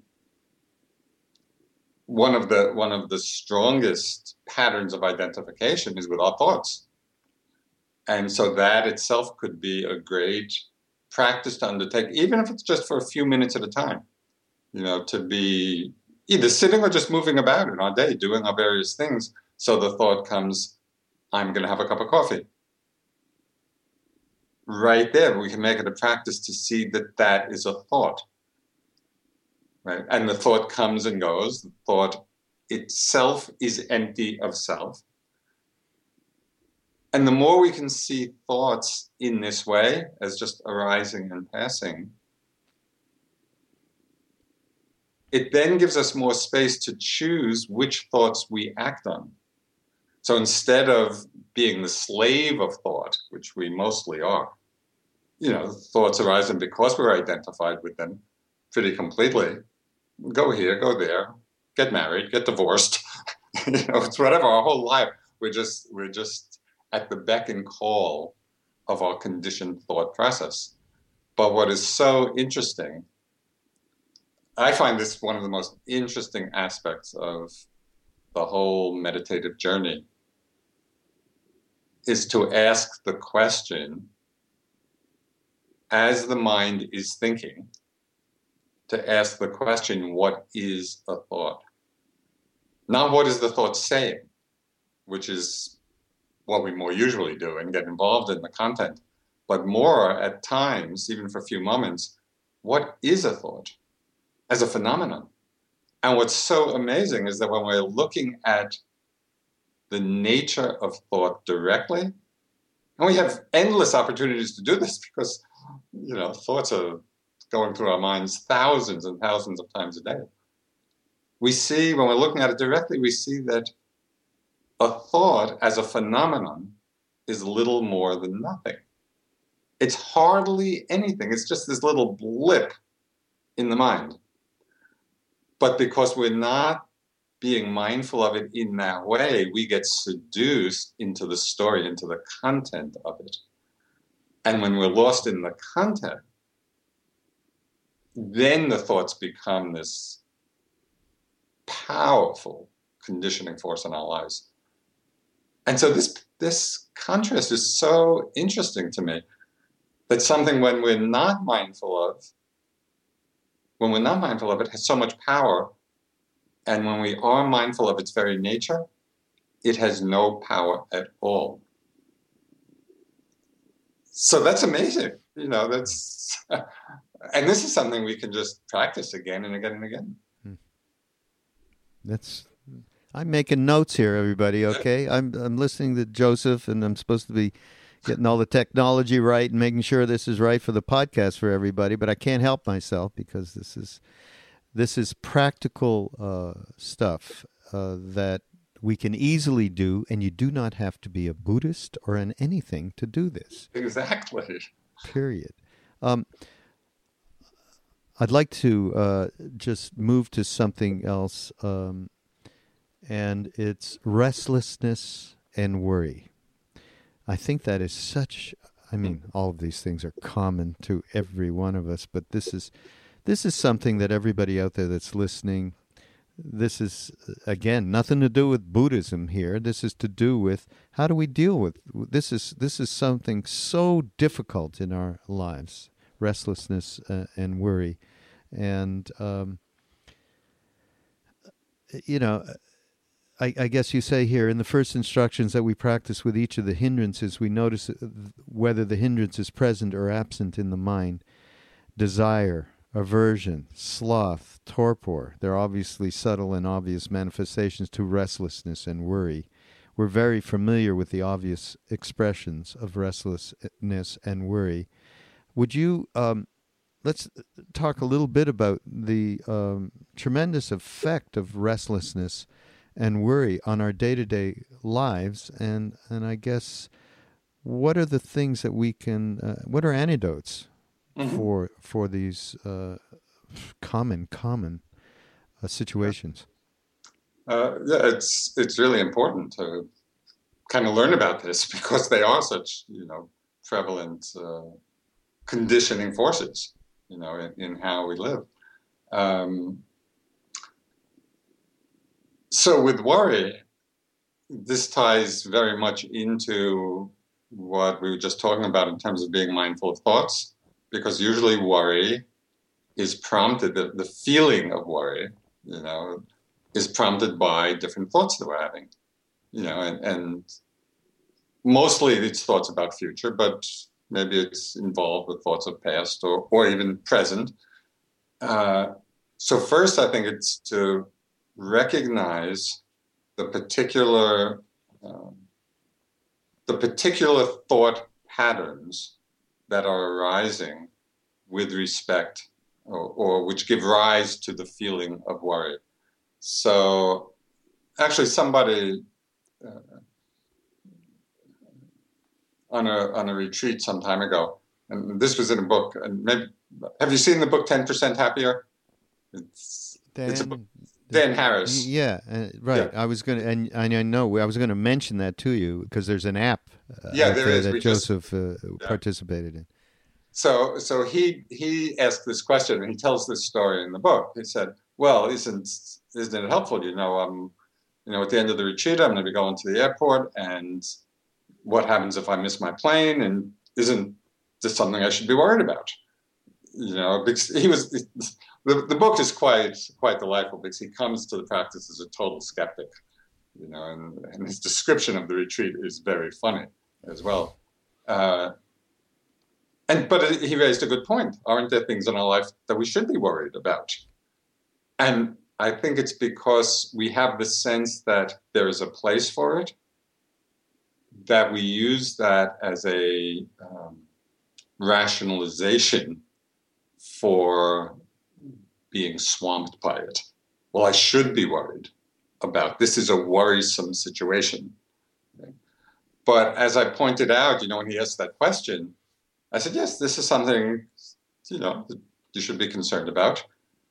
One of the one of the strongest patterns of identification is with our thoughts. And so that itself could be a great practice to undertake, even if it's just for a few minutes at a time, you know, to be either sitting or just moving about in our day, doing our various things. So the thought comes, I'm going to have a cup of coffee. Right there, we can make it a practice to see that that is a thought. Right? And the thought comes and goes. The thought itself is empty of self. And the more we can see thoughts in this way, as just arising and passing, it then gives us more space to choose which thoughts we act on. So instead of being the slave of thought, which we mostly are, you know, thoughts arise, and because we're identified with them pretty completely, go here, go there, get married, get divorced. You know, it's whatever. Our whole life, we're just we're just at the beck and call of our conditioned thought process. But what is so interesting, I find this one of the most interesting aspects of the whole meditative journey, is to ask the question, as the mind is thinking, to ask the question, what is a thought? Not what is the thought saying, which is what we more usually do and get involved in the content, but more at times, even for a few moments, what is a thought as a phenomenon? And what's so amazing is that when we're looking at the nature of thought directly, and we have endless opportunities to do this because, you know, thoughts are going through our minds thousands and thousands of times a day. We see, when we're looking at it directly, we see that a thought as a phenomenon is little more than nothing. It's hardly anything. It's just this little blip in the mind. But because we're not being mindful of it in that way, we get seduced into the story, into the content of it. And when we're lost in the content, then the thoughts become this powerful conditioning force in our lives. And so this this contrast is so interesting to me, that something when we're not mindful of, when we're not mindful of it, has so much power, and when we are mindful of its very nature, it has no power at all. So that's amazing. You know, that's, and this is something we can just practice again and again and again.
That's, I'm making notes here, everybody, okay? I'm I'm listening to Joseph, and I'm supposed to be getting all the technology right and making sure this is right for the podcast for everybody, but I can't help myself because this is this is practical uh, stuff uh, that we can easily do, and you do not have to be a Buddhist or an anything to do this.
Exactly.
Period. Um, I'd like to uh, just move to something else, um, and it's restlessness and worry. I think that is such, I mean, all of these things are common to every one of us, but this is this is something that everybody out there that's listening, this is, again, nothing to do with Buddhism here. This is to do with how do we deal with, this is, this is something so difficult in our lives, restlessness uh, and worry. And, um, you know, I, I guess you say here, in the first instructions that we practice with each of the hindrances, we notice whether the hindrance is present or absent in the mind. Desire, aversion, sloth, torpor, they're obviously subtle and obvious manifestations to restlessness and worry. We're very familiar with the obvious expressions of restlessness and worry. Would you um, let's talk a little bit about the um, tremendous effect of restlessness and worry on our day-to-day lives, and and I guess what are the things that we can, uh, what are antidotes mm-hmm. for for these uh, common common uh, situations?
Uh, yeah, it's it's really important to kind of learn about this because they are such, you know, prevalent uh, conditioning forces, you know, in, in how we live. Um, so with worry, this ties very much into what we were just talking about in terms of being mindful of thoughts, because usually worry is prompted, the, the feeling of worry, you know, is prompted by different thoughts that we're having, you know, and, and mostly it's thoughts about future, but maybe it's involved with thoughts of past or, or even present. Uh, so first, I think it's to recognize the particular um, the particular thought patterns that are arising with respect or, or which give rise to the feeling of worry. So actually somebody uh, on a on a retreat some time ago, and this was in a book, and maybe have you seen the book ten percent Happier? It's,
Dan,
it's a book. Dan Harris.
Yeah, uh, right. Yeah. I was going to, and, and I know I was going to mention that to you because there's an app. Uh,
yeah, there is.
That
we
Joseph
just,
uh,
yeah.
participated in.
So, so he he asked this question, and he tells this story in the book. He said, "Well, isn't isn't it helpful? You know, um, you know, at the end of the retreat, I'm going to be going to the airport, and what happens if I miss my plane? And isn't this something I should be worried about? You know, because he was." The, the book is quite quite delightful because he comes to the practice as a total skeptic, you know, and, and his description of the retreat is very funny as well. Uh, and but he raised a good point. Aren't there things in our life that we should be worried about? And I think it's because we have the sense that there is a place for it, that we use that as a um, rationalization for being swamped by it. Well, I should be worried about this. Is a worrisome situation. Okay? But as I pointed out, you know, when he asked that question, I said, yes, this is something, you know, that you should be concerned about.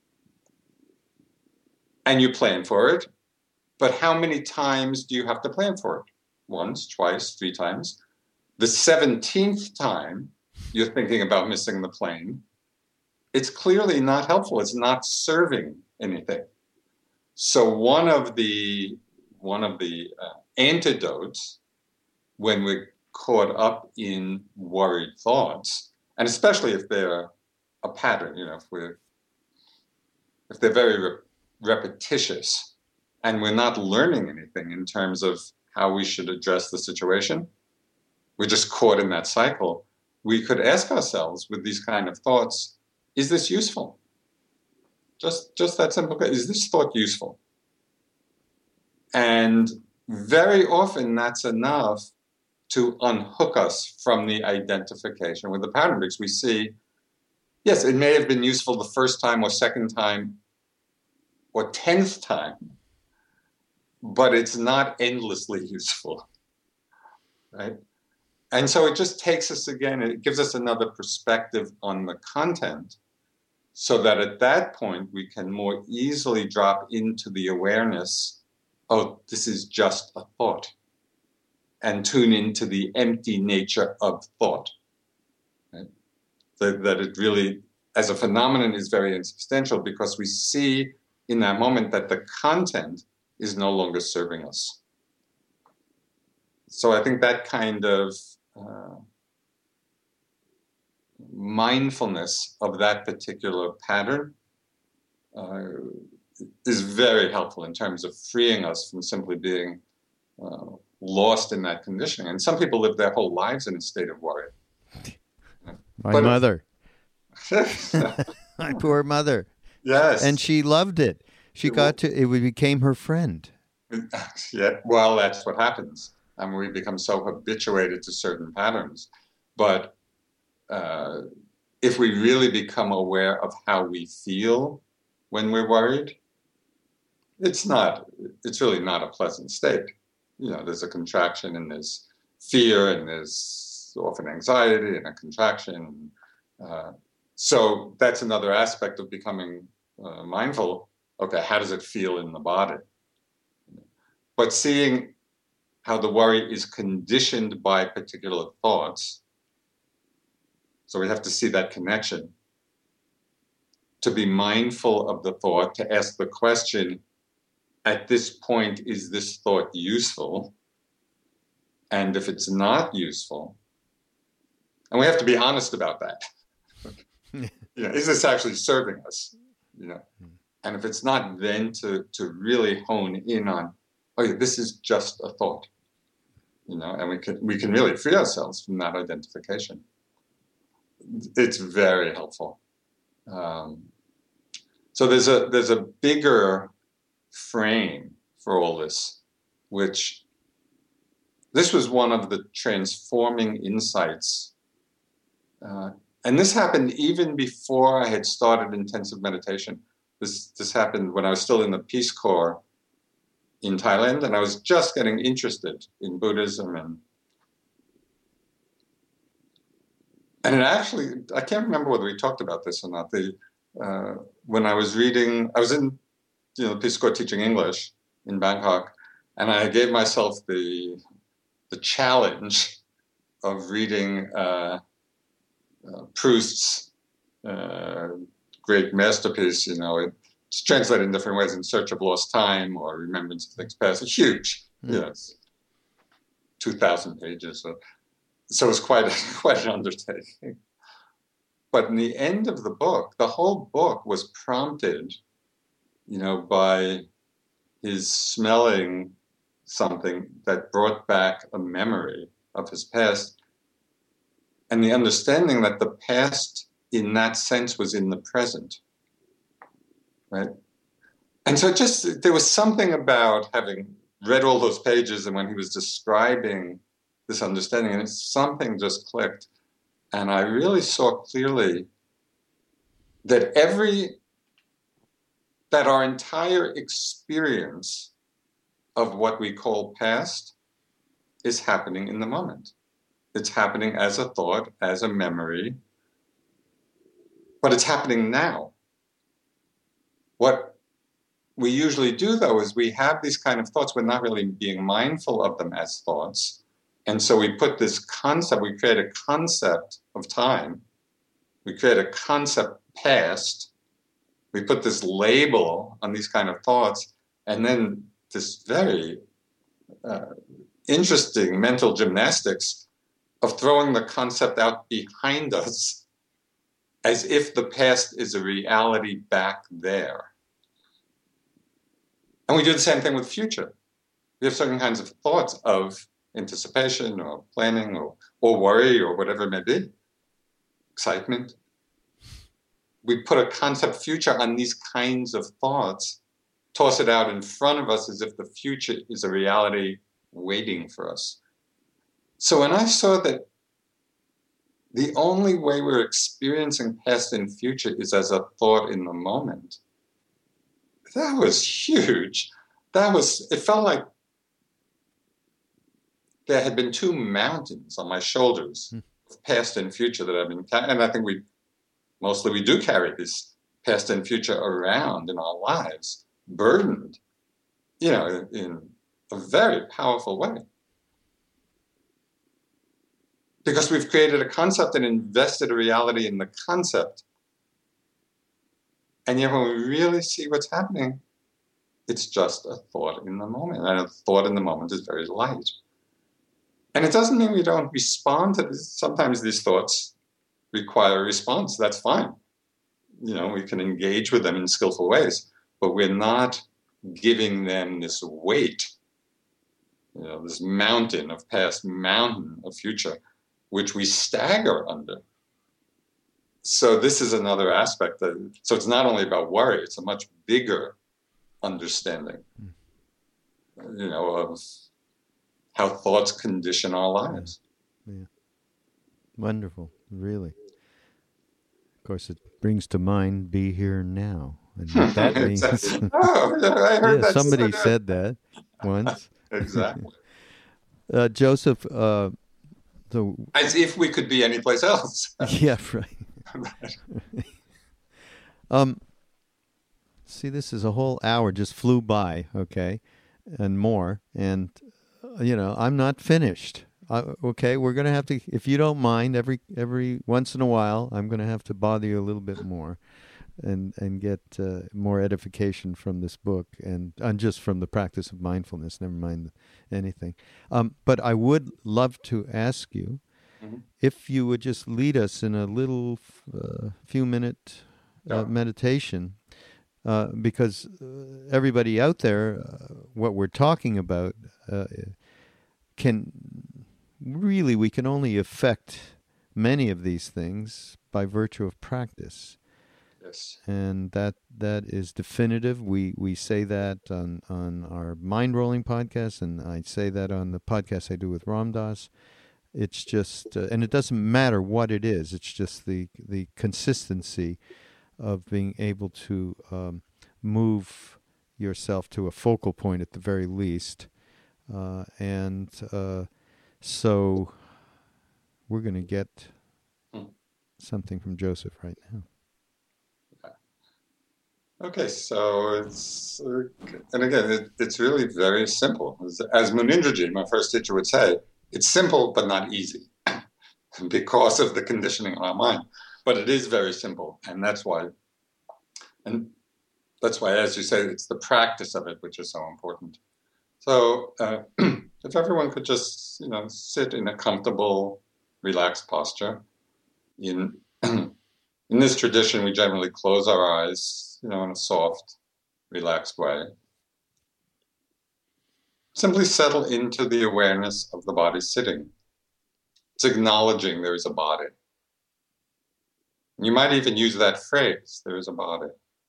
And you plan for it. But how many times do you have to plan for it? Once, twice, three times. The seventeenth time you're thinking about missing the plane, it's clearly not helpful. It's not serving anything. So one of the one of the uh, antidotes when we're caught up in worried thoughts, and especially if they're a pattern, you know, if we're if they're very re- repetitious, and we're not learning anything in terms of how we should address the situation, we're just caught in that cycle. We could ask ourselves with these kind of thoughts, is this useful? Just, just that simple. Is this thought useful? And very often that's enough to unhook us from the identification with the pattern, because we see, yes, it may have been useful the first time or second time or tenth time, but it's not endlessly useful, right? And so it just takes us again, it gives us another perspective on the content, so that at that point we can more easily drop into the awareness, oh, this is just a thought, and tune into the empty nature of thought. Right? That, that it really, as a phenomenon, is very insubstantial, because we see in that moment that the content is no longer serving us. So I think that kind of uh, mindfulness of that particular pattern uh, is very helpful in terms of freeing us from simply being uh, lost in that conditioning. And some people live their whole lives in a state of worry.
My
but,
mother. My poor mother.
Yes.
And she loved it. She
it
got to, it became her friend.
Yeah, well, that's what happens. I mean, we become so habituated to certain patterns. But uh, if we really become aware of how we feel when we're worried, it's not, it's really not a pleasant state. You know, there's a contraction and there's fear and there's often anxiety and a contraction. Uh, so that's another aspect of becoming uh, mindful. Okay, how does it feel in the body? But seeing how the worry is conditioned by particular thoughts. So we have to see that connection. To be mindful of the thought, to ask the question, at this point, is this thought useful? And if it's not useful, and we have to be honest about that. You know, is this actually serving us? You know, and if it's not, then to to really hone in on, oh, yeah, this is just a thought. You know, and we can we can really free ourselves from that identification. It's very helpful. Um, so there's a there's a bigger frame for all this, which this was one of the transforming insights. Uh, and this happened even before I had started intensive meditation. This this happened when I was still in the Peace Corps in Thailand, and I was just getting interested in Buddhism. And and it actually, I can't remember whether we talked about this or not. The, uh, when I was reading, I was in you know, Peace Corps teaching English in Bangkok, and I gave myself the the challenge of reading uh, uh, Proust's uh, great masterpiece. You know, it's translated in different ways: In Search of Lost Time or Remembrance of Things Past. It's huge, mm. yes, two thousand pages. So, so it was quite quite an undertaking. But in the end of the book, the whole book was prompted, you know, by his smelling something that brought back a memory of his past, and the understanding that the past in that sense was in the present, right? And so just, there was something about having read all those pages and when he was describing this understanding, and it's something just clicked. And I really saw clearly that every, that our entire experience of what we call past is happening in the moment. It's happening as a thought, as a memory, but it's happening now. What we usually do, though, is we have these kind of thoughts. We're not really being mindful of them as thoughts. And so we put this concept, we create a concept of time. We create a concept past. We put this label on these kind of thoughts, and then this very uh, interesting mental gymnastics of throwing the concept out behind us as if the past is a reality back there. And we do the same thing with future. We have certain kinds of thoughts of anticipation or planning or, or worry or whatever it may be, excitement. We put a concept future on these kinds of thoughts, toss it out in front of us as if the future is a reality waiting for us. So when I saw that the only way we're experiencing past and future is as a thought in the moment, that was huge. That was, it felt like there had been two mountains on my shoulders, hmm. of past and future that I've been, and I think we, mostly we do carry this past and future around in our lives, burdened, you know, in a very powerful way. Because we've created a concept and invested a reality in the concept. And yet when we really see what's happening, it's just a thought in the moment. And a thought in the moment is very light. And it doesn't mean we don't respond to this. Sometimes these thoughts require a response. That's fine. You know, we can engage with them in skillful ways, but we're not giving them this weight, you know, this mountain of past, mountain of future, which we stagger under. So this is another aspect. That, so it's not only about worry, it's a much bigger understanding, you know, of how thoughts condition our lives.
Yeah. Yeah. Wonderful, really. Of course, it brings to mind "be here now," and what that means.
Oh, I heard
yeah,
that.
Somebody said that once.
Exactly.
uh, Joseph, uh, the
as if we could be anyplace else.
yeah, right. um, see, this is a whole hour just flew by, okay, and more, and uh, you know, I'm not finished. Uh, okay, we're gonna have to, if you don't mind, every every once in a while, I'm gonna have to bother you a little bit more, and and get uh, more edification from this book, and and just from the practice of mindfulness. Never mind anything. Um, but I would love to ask you mm-hmm. if you would just lead us in a little uh, few minute uh, yeah. meditation, uh, because uh, everybody out there, uh, what we're talking about, uh, can. Really, we can only affect many of these things by virtue of practice.
Yes.
And that that is definitive. We we say that on, on our Mind Rolling podcast, and I say that on the podcast I do with Ram Dass. It's just, uh, and it doesn't matter what it is, it's just the, the consistency of being able to um, move yourself to a focal point at the very least. Uh, and... Uh, So we're going to get something from Joseph right now.
Okay, okay so it's, uh, and again, it, it's really very simple. As, as Munindraji, my first teacher, would say, it's simple but not easy because of the conditioning on our mind. But it is very simple, and that's why, and that's why, as you say, it's the practice of it which is so important. So uh, if everyone could just, you know, sit in a comfortable, relaxed posture. In in this tradition, we generally close our eyes, you know, in a soft, relaxed way. Simply settle into the awareness of the body sitting. It's acknowledging there is a body. You might even use that phrase, there is a body.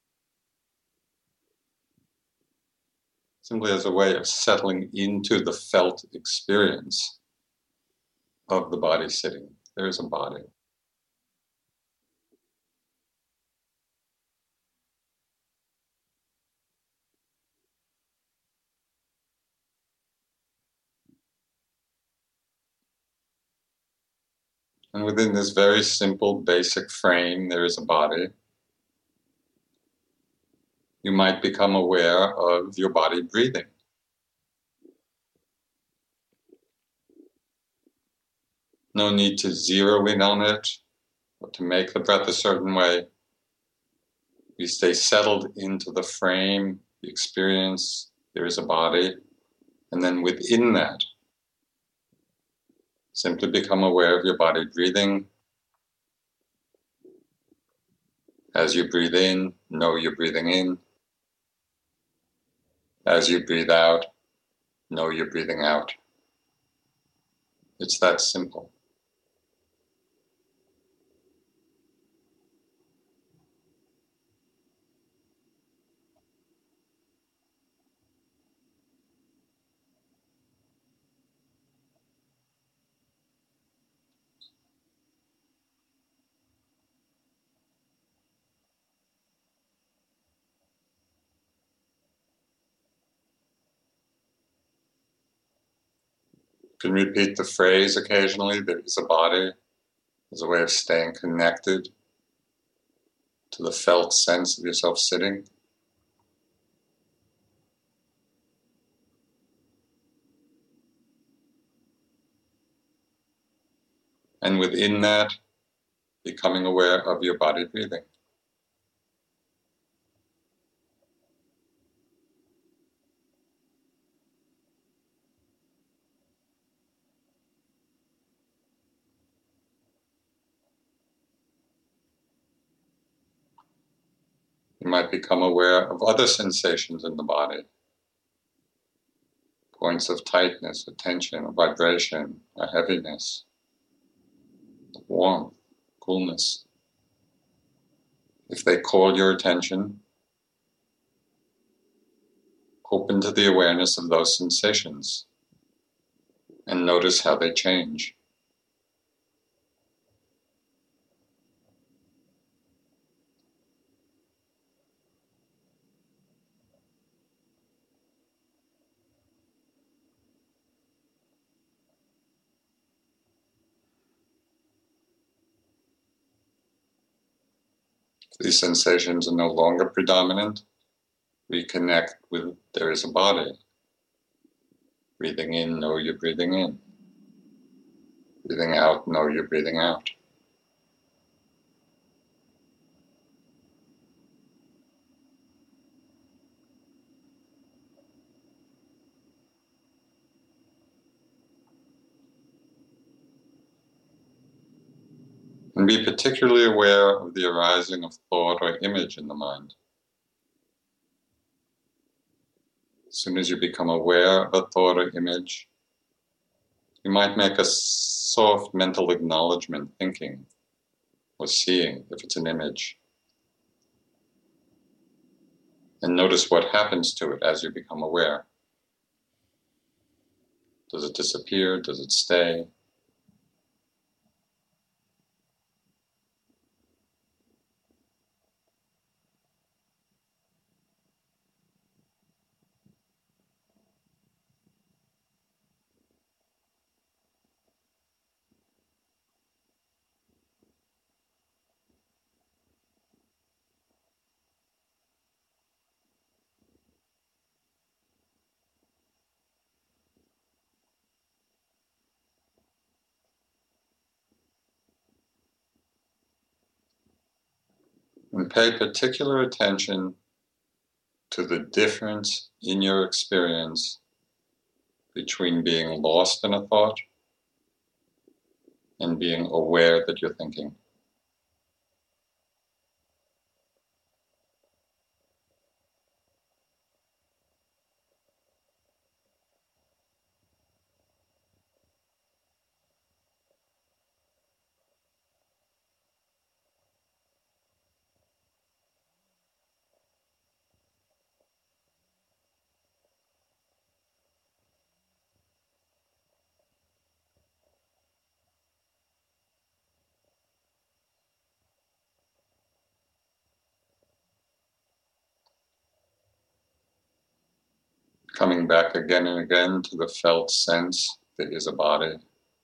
Simply as a way of settling into the felt experience of the body sitting. There is a body. And within this very simple, basic frame, there is a body. You might become aware of your body breathing. No need to zero in on it or to make the breath a certain way. You stay settled into the frame, the experience, there is a body, and then within that, simply become aware of your body breathing. As you breathe in, know you're breathing in. As you breathe out, know you're breathing out. It's that simple. You can repeat the phrase occasionally, there is a body, as a way of staying connected to the felt sense of yourself sitting. And within that, becoming aware of your body breathing. You might become aware of other sensations in the body. Points of tightness, a tension, a vibration, a heaviness, warmth, coolness. If they call your attention, open to the awareness of those sensations and notice how they change. these sensations are no longer predominant, we connect with there is a body. Breathing in, know you're breathing in. Breathing out, know you're breathing out. And be particularly aware of the arising of thought or image in the mind. As soon as you become aware of a thought or image, you might make a soft mental acknowledgement, thinking or seeing if it's an image. And notice what happens to it as you become aware. Does it disappear? Does it stay? And pay particular attention to the difference in your experience between being lost in a thought and being aware that you're thinking. Coming back again and again to the felt sense that is a body.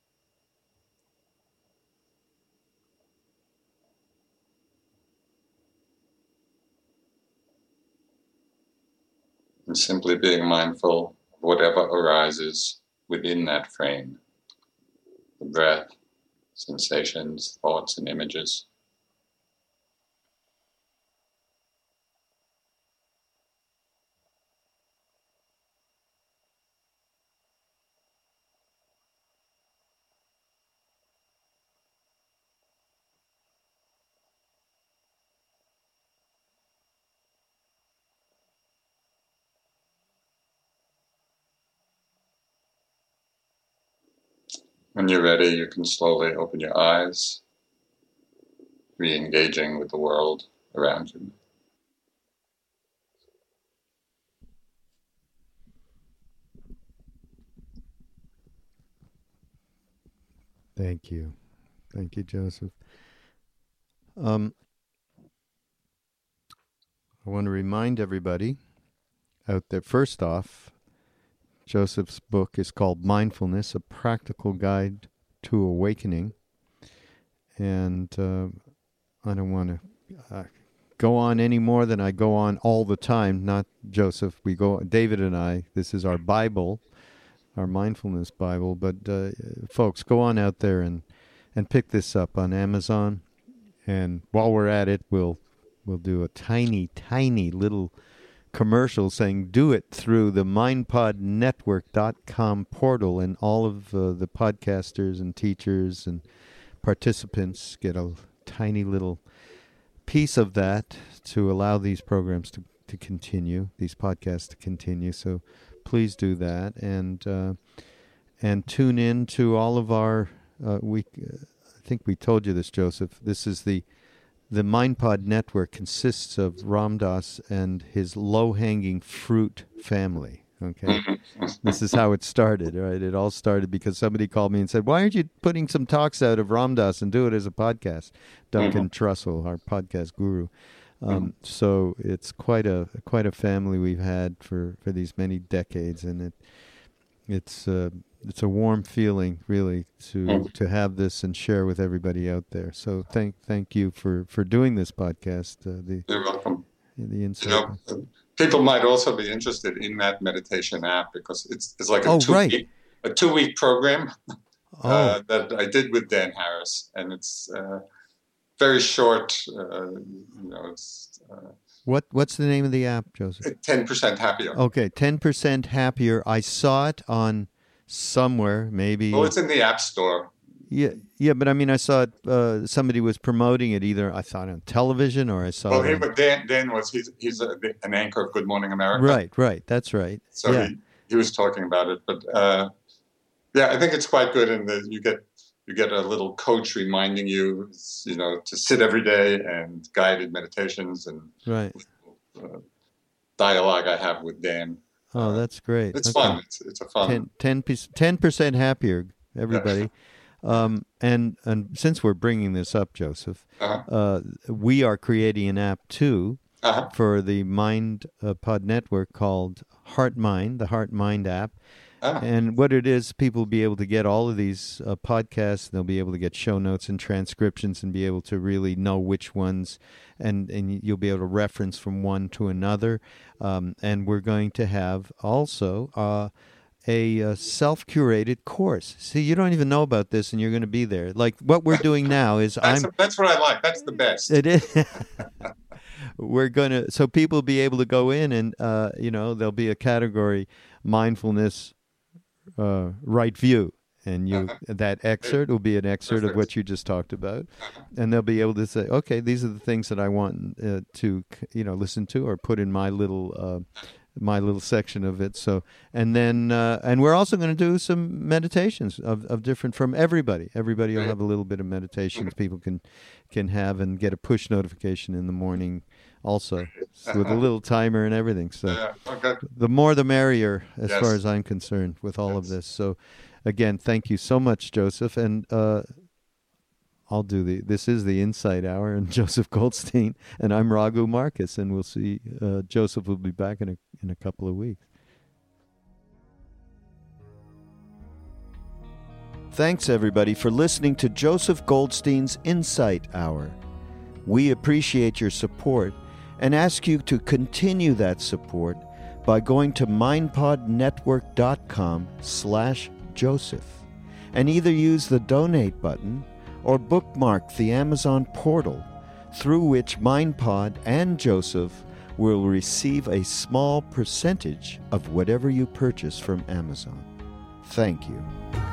And simply being mindful of whatever arises within that frame. The breath, sensations, thoughts, and images. When you're ready, you can slowly open your eyes, re-engaging with the world around you.
Thank you. Thank you, Joseph. Um, I want to remind everybody out there, first off, Joseph's book is called Mindfulness, A Practical Guide to Awakening. And uh, I don't want to uh, go on any more than I go on all the time. Not Joseph. We go, David and I, this is our Bible, our Mindfulness Bible. But uh, folks, go on out there and, and pick this up on Amazon. And while we're at it, we'll we'll do a tiny, tiny little commercial saying do it through the mind pod network dot com portal, and all of uh, the podcasters and teachers and participants get a tiny little piece of that to allow these programs to, to continue, these podcasts to continue. So please do that, and uh, and tune in to all of our uh, we uh, I think we told you this, Joseph. This is the The MindPod network consists of Ram Dass and his low-hanging fruit family, okay? This is how it started, right? It all started because somebody called me and said, why aren't you putting some talks out of Ram Dass and do it as a podcast? Duncan mm-hmm. Trussell, our podcast guru. Um, mm-hmm. So it's quite a quite a family we've had for, for these many decades, and it it's uh, it's a warm feeling, really, to
Mm.
to have this and share with everybody out there. So thank thank you for, for doing this podcast. Uh, the
You're welcome.
the
You
insight.
know, uh, people might also be interested in that meditation app because it's it's like a
Oh,
two
right.
week a two week program
Oh,
uh, that I did with Dan Harris, and it's uh, very short. Uh, you know, it's uh,
what what's the name of the app, Joseph?
ten percent happier.
Okay, ten percent happier. I saw it on somewhere, maybe.
Well, it's in the App Store.
Yeah, yeah, but I mean, I saw it. Uh, somebody was promoting it either. I saw it on television, or I saw
Well,
it.
he,
on-
but Dan, Dan was he's he's a, an anchor of Good Morning America.
Right, right. That's right.
So
yeah.
he, he was talking about it, but uh, yeah, I think it's quite good in that you get you get a little coach reminding you, you know, to sit every day and guided meditations and
Right.
uh, dialogue I have with Dan.
Oh, that's great.
It's
Okay.
fun. It's it's a fun.
ten percent happier, everybody. Um, and and since we're bringing this up, Joseph,
Uh-huh.
uh, we are creating an app too
Uh-huh.
for the Mind uh, Pod Network called Heart Mind, the Heart Mind app.
Ah.
And what it is, people will be able to get all of these uh, podcasts. They'll be able to get show notes and transcriptions and be able to really know which ones, and, and you'll be able to reference from one to another. Um, and we're going to have also uh, a, uh self-curated course. See, you don't even know about this, and you're going to be there. Like what we're doing now is
That's,
I'm.
that's what I like. That's the best.
It is. We're gonna so people will be able to go in and uh, you know there'll be a category mindfulness uh, right view, and you that excerpt will be an excerpt of what you just talked about, and they'll be able to say, okay, these are the things that I want uh, to you know listen to or put in my little. Uh, my little section of it. So, and then, uh, and we're also going to do some meditations of, of different from everybody. Everybody will have a little bit of meditations people can, can have and get a push notification in the morning also with a little timer and everything. So
Yeah, okay.
the more the merrier as
Yes.
far as I'm concerned with all of
Yes.
this. So again, thank you so much, Joseph. And, uh, I'll do the, this is the Insight Hour, and Joseph Goldstein, and I'm Raghu Marcus, and we'll see, uh, Joseph will be back in a, in a couple of weeks. Thanks, everybody, for listening to Joseph Goldstein's Insight Hour. We appreciate your support and ask you to continue that support by going to mindpodnetwork.com slash Joseph and either use the donate button or bookmark the Amazon portal through which MindPod and Joseph will receive a small percentage of whatever you purchase from Amazon. Thank you.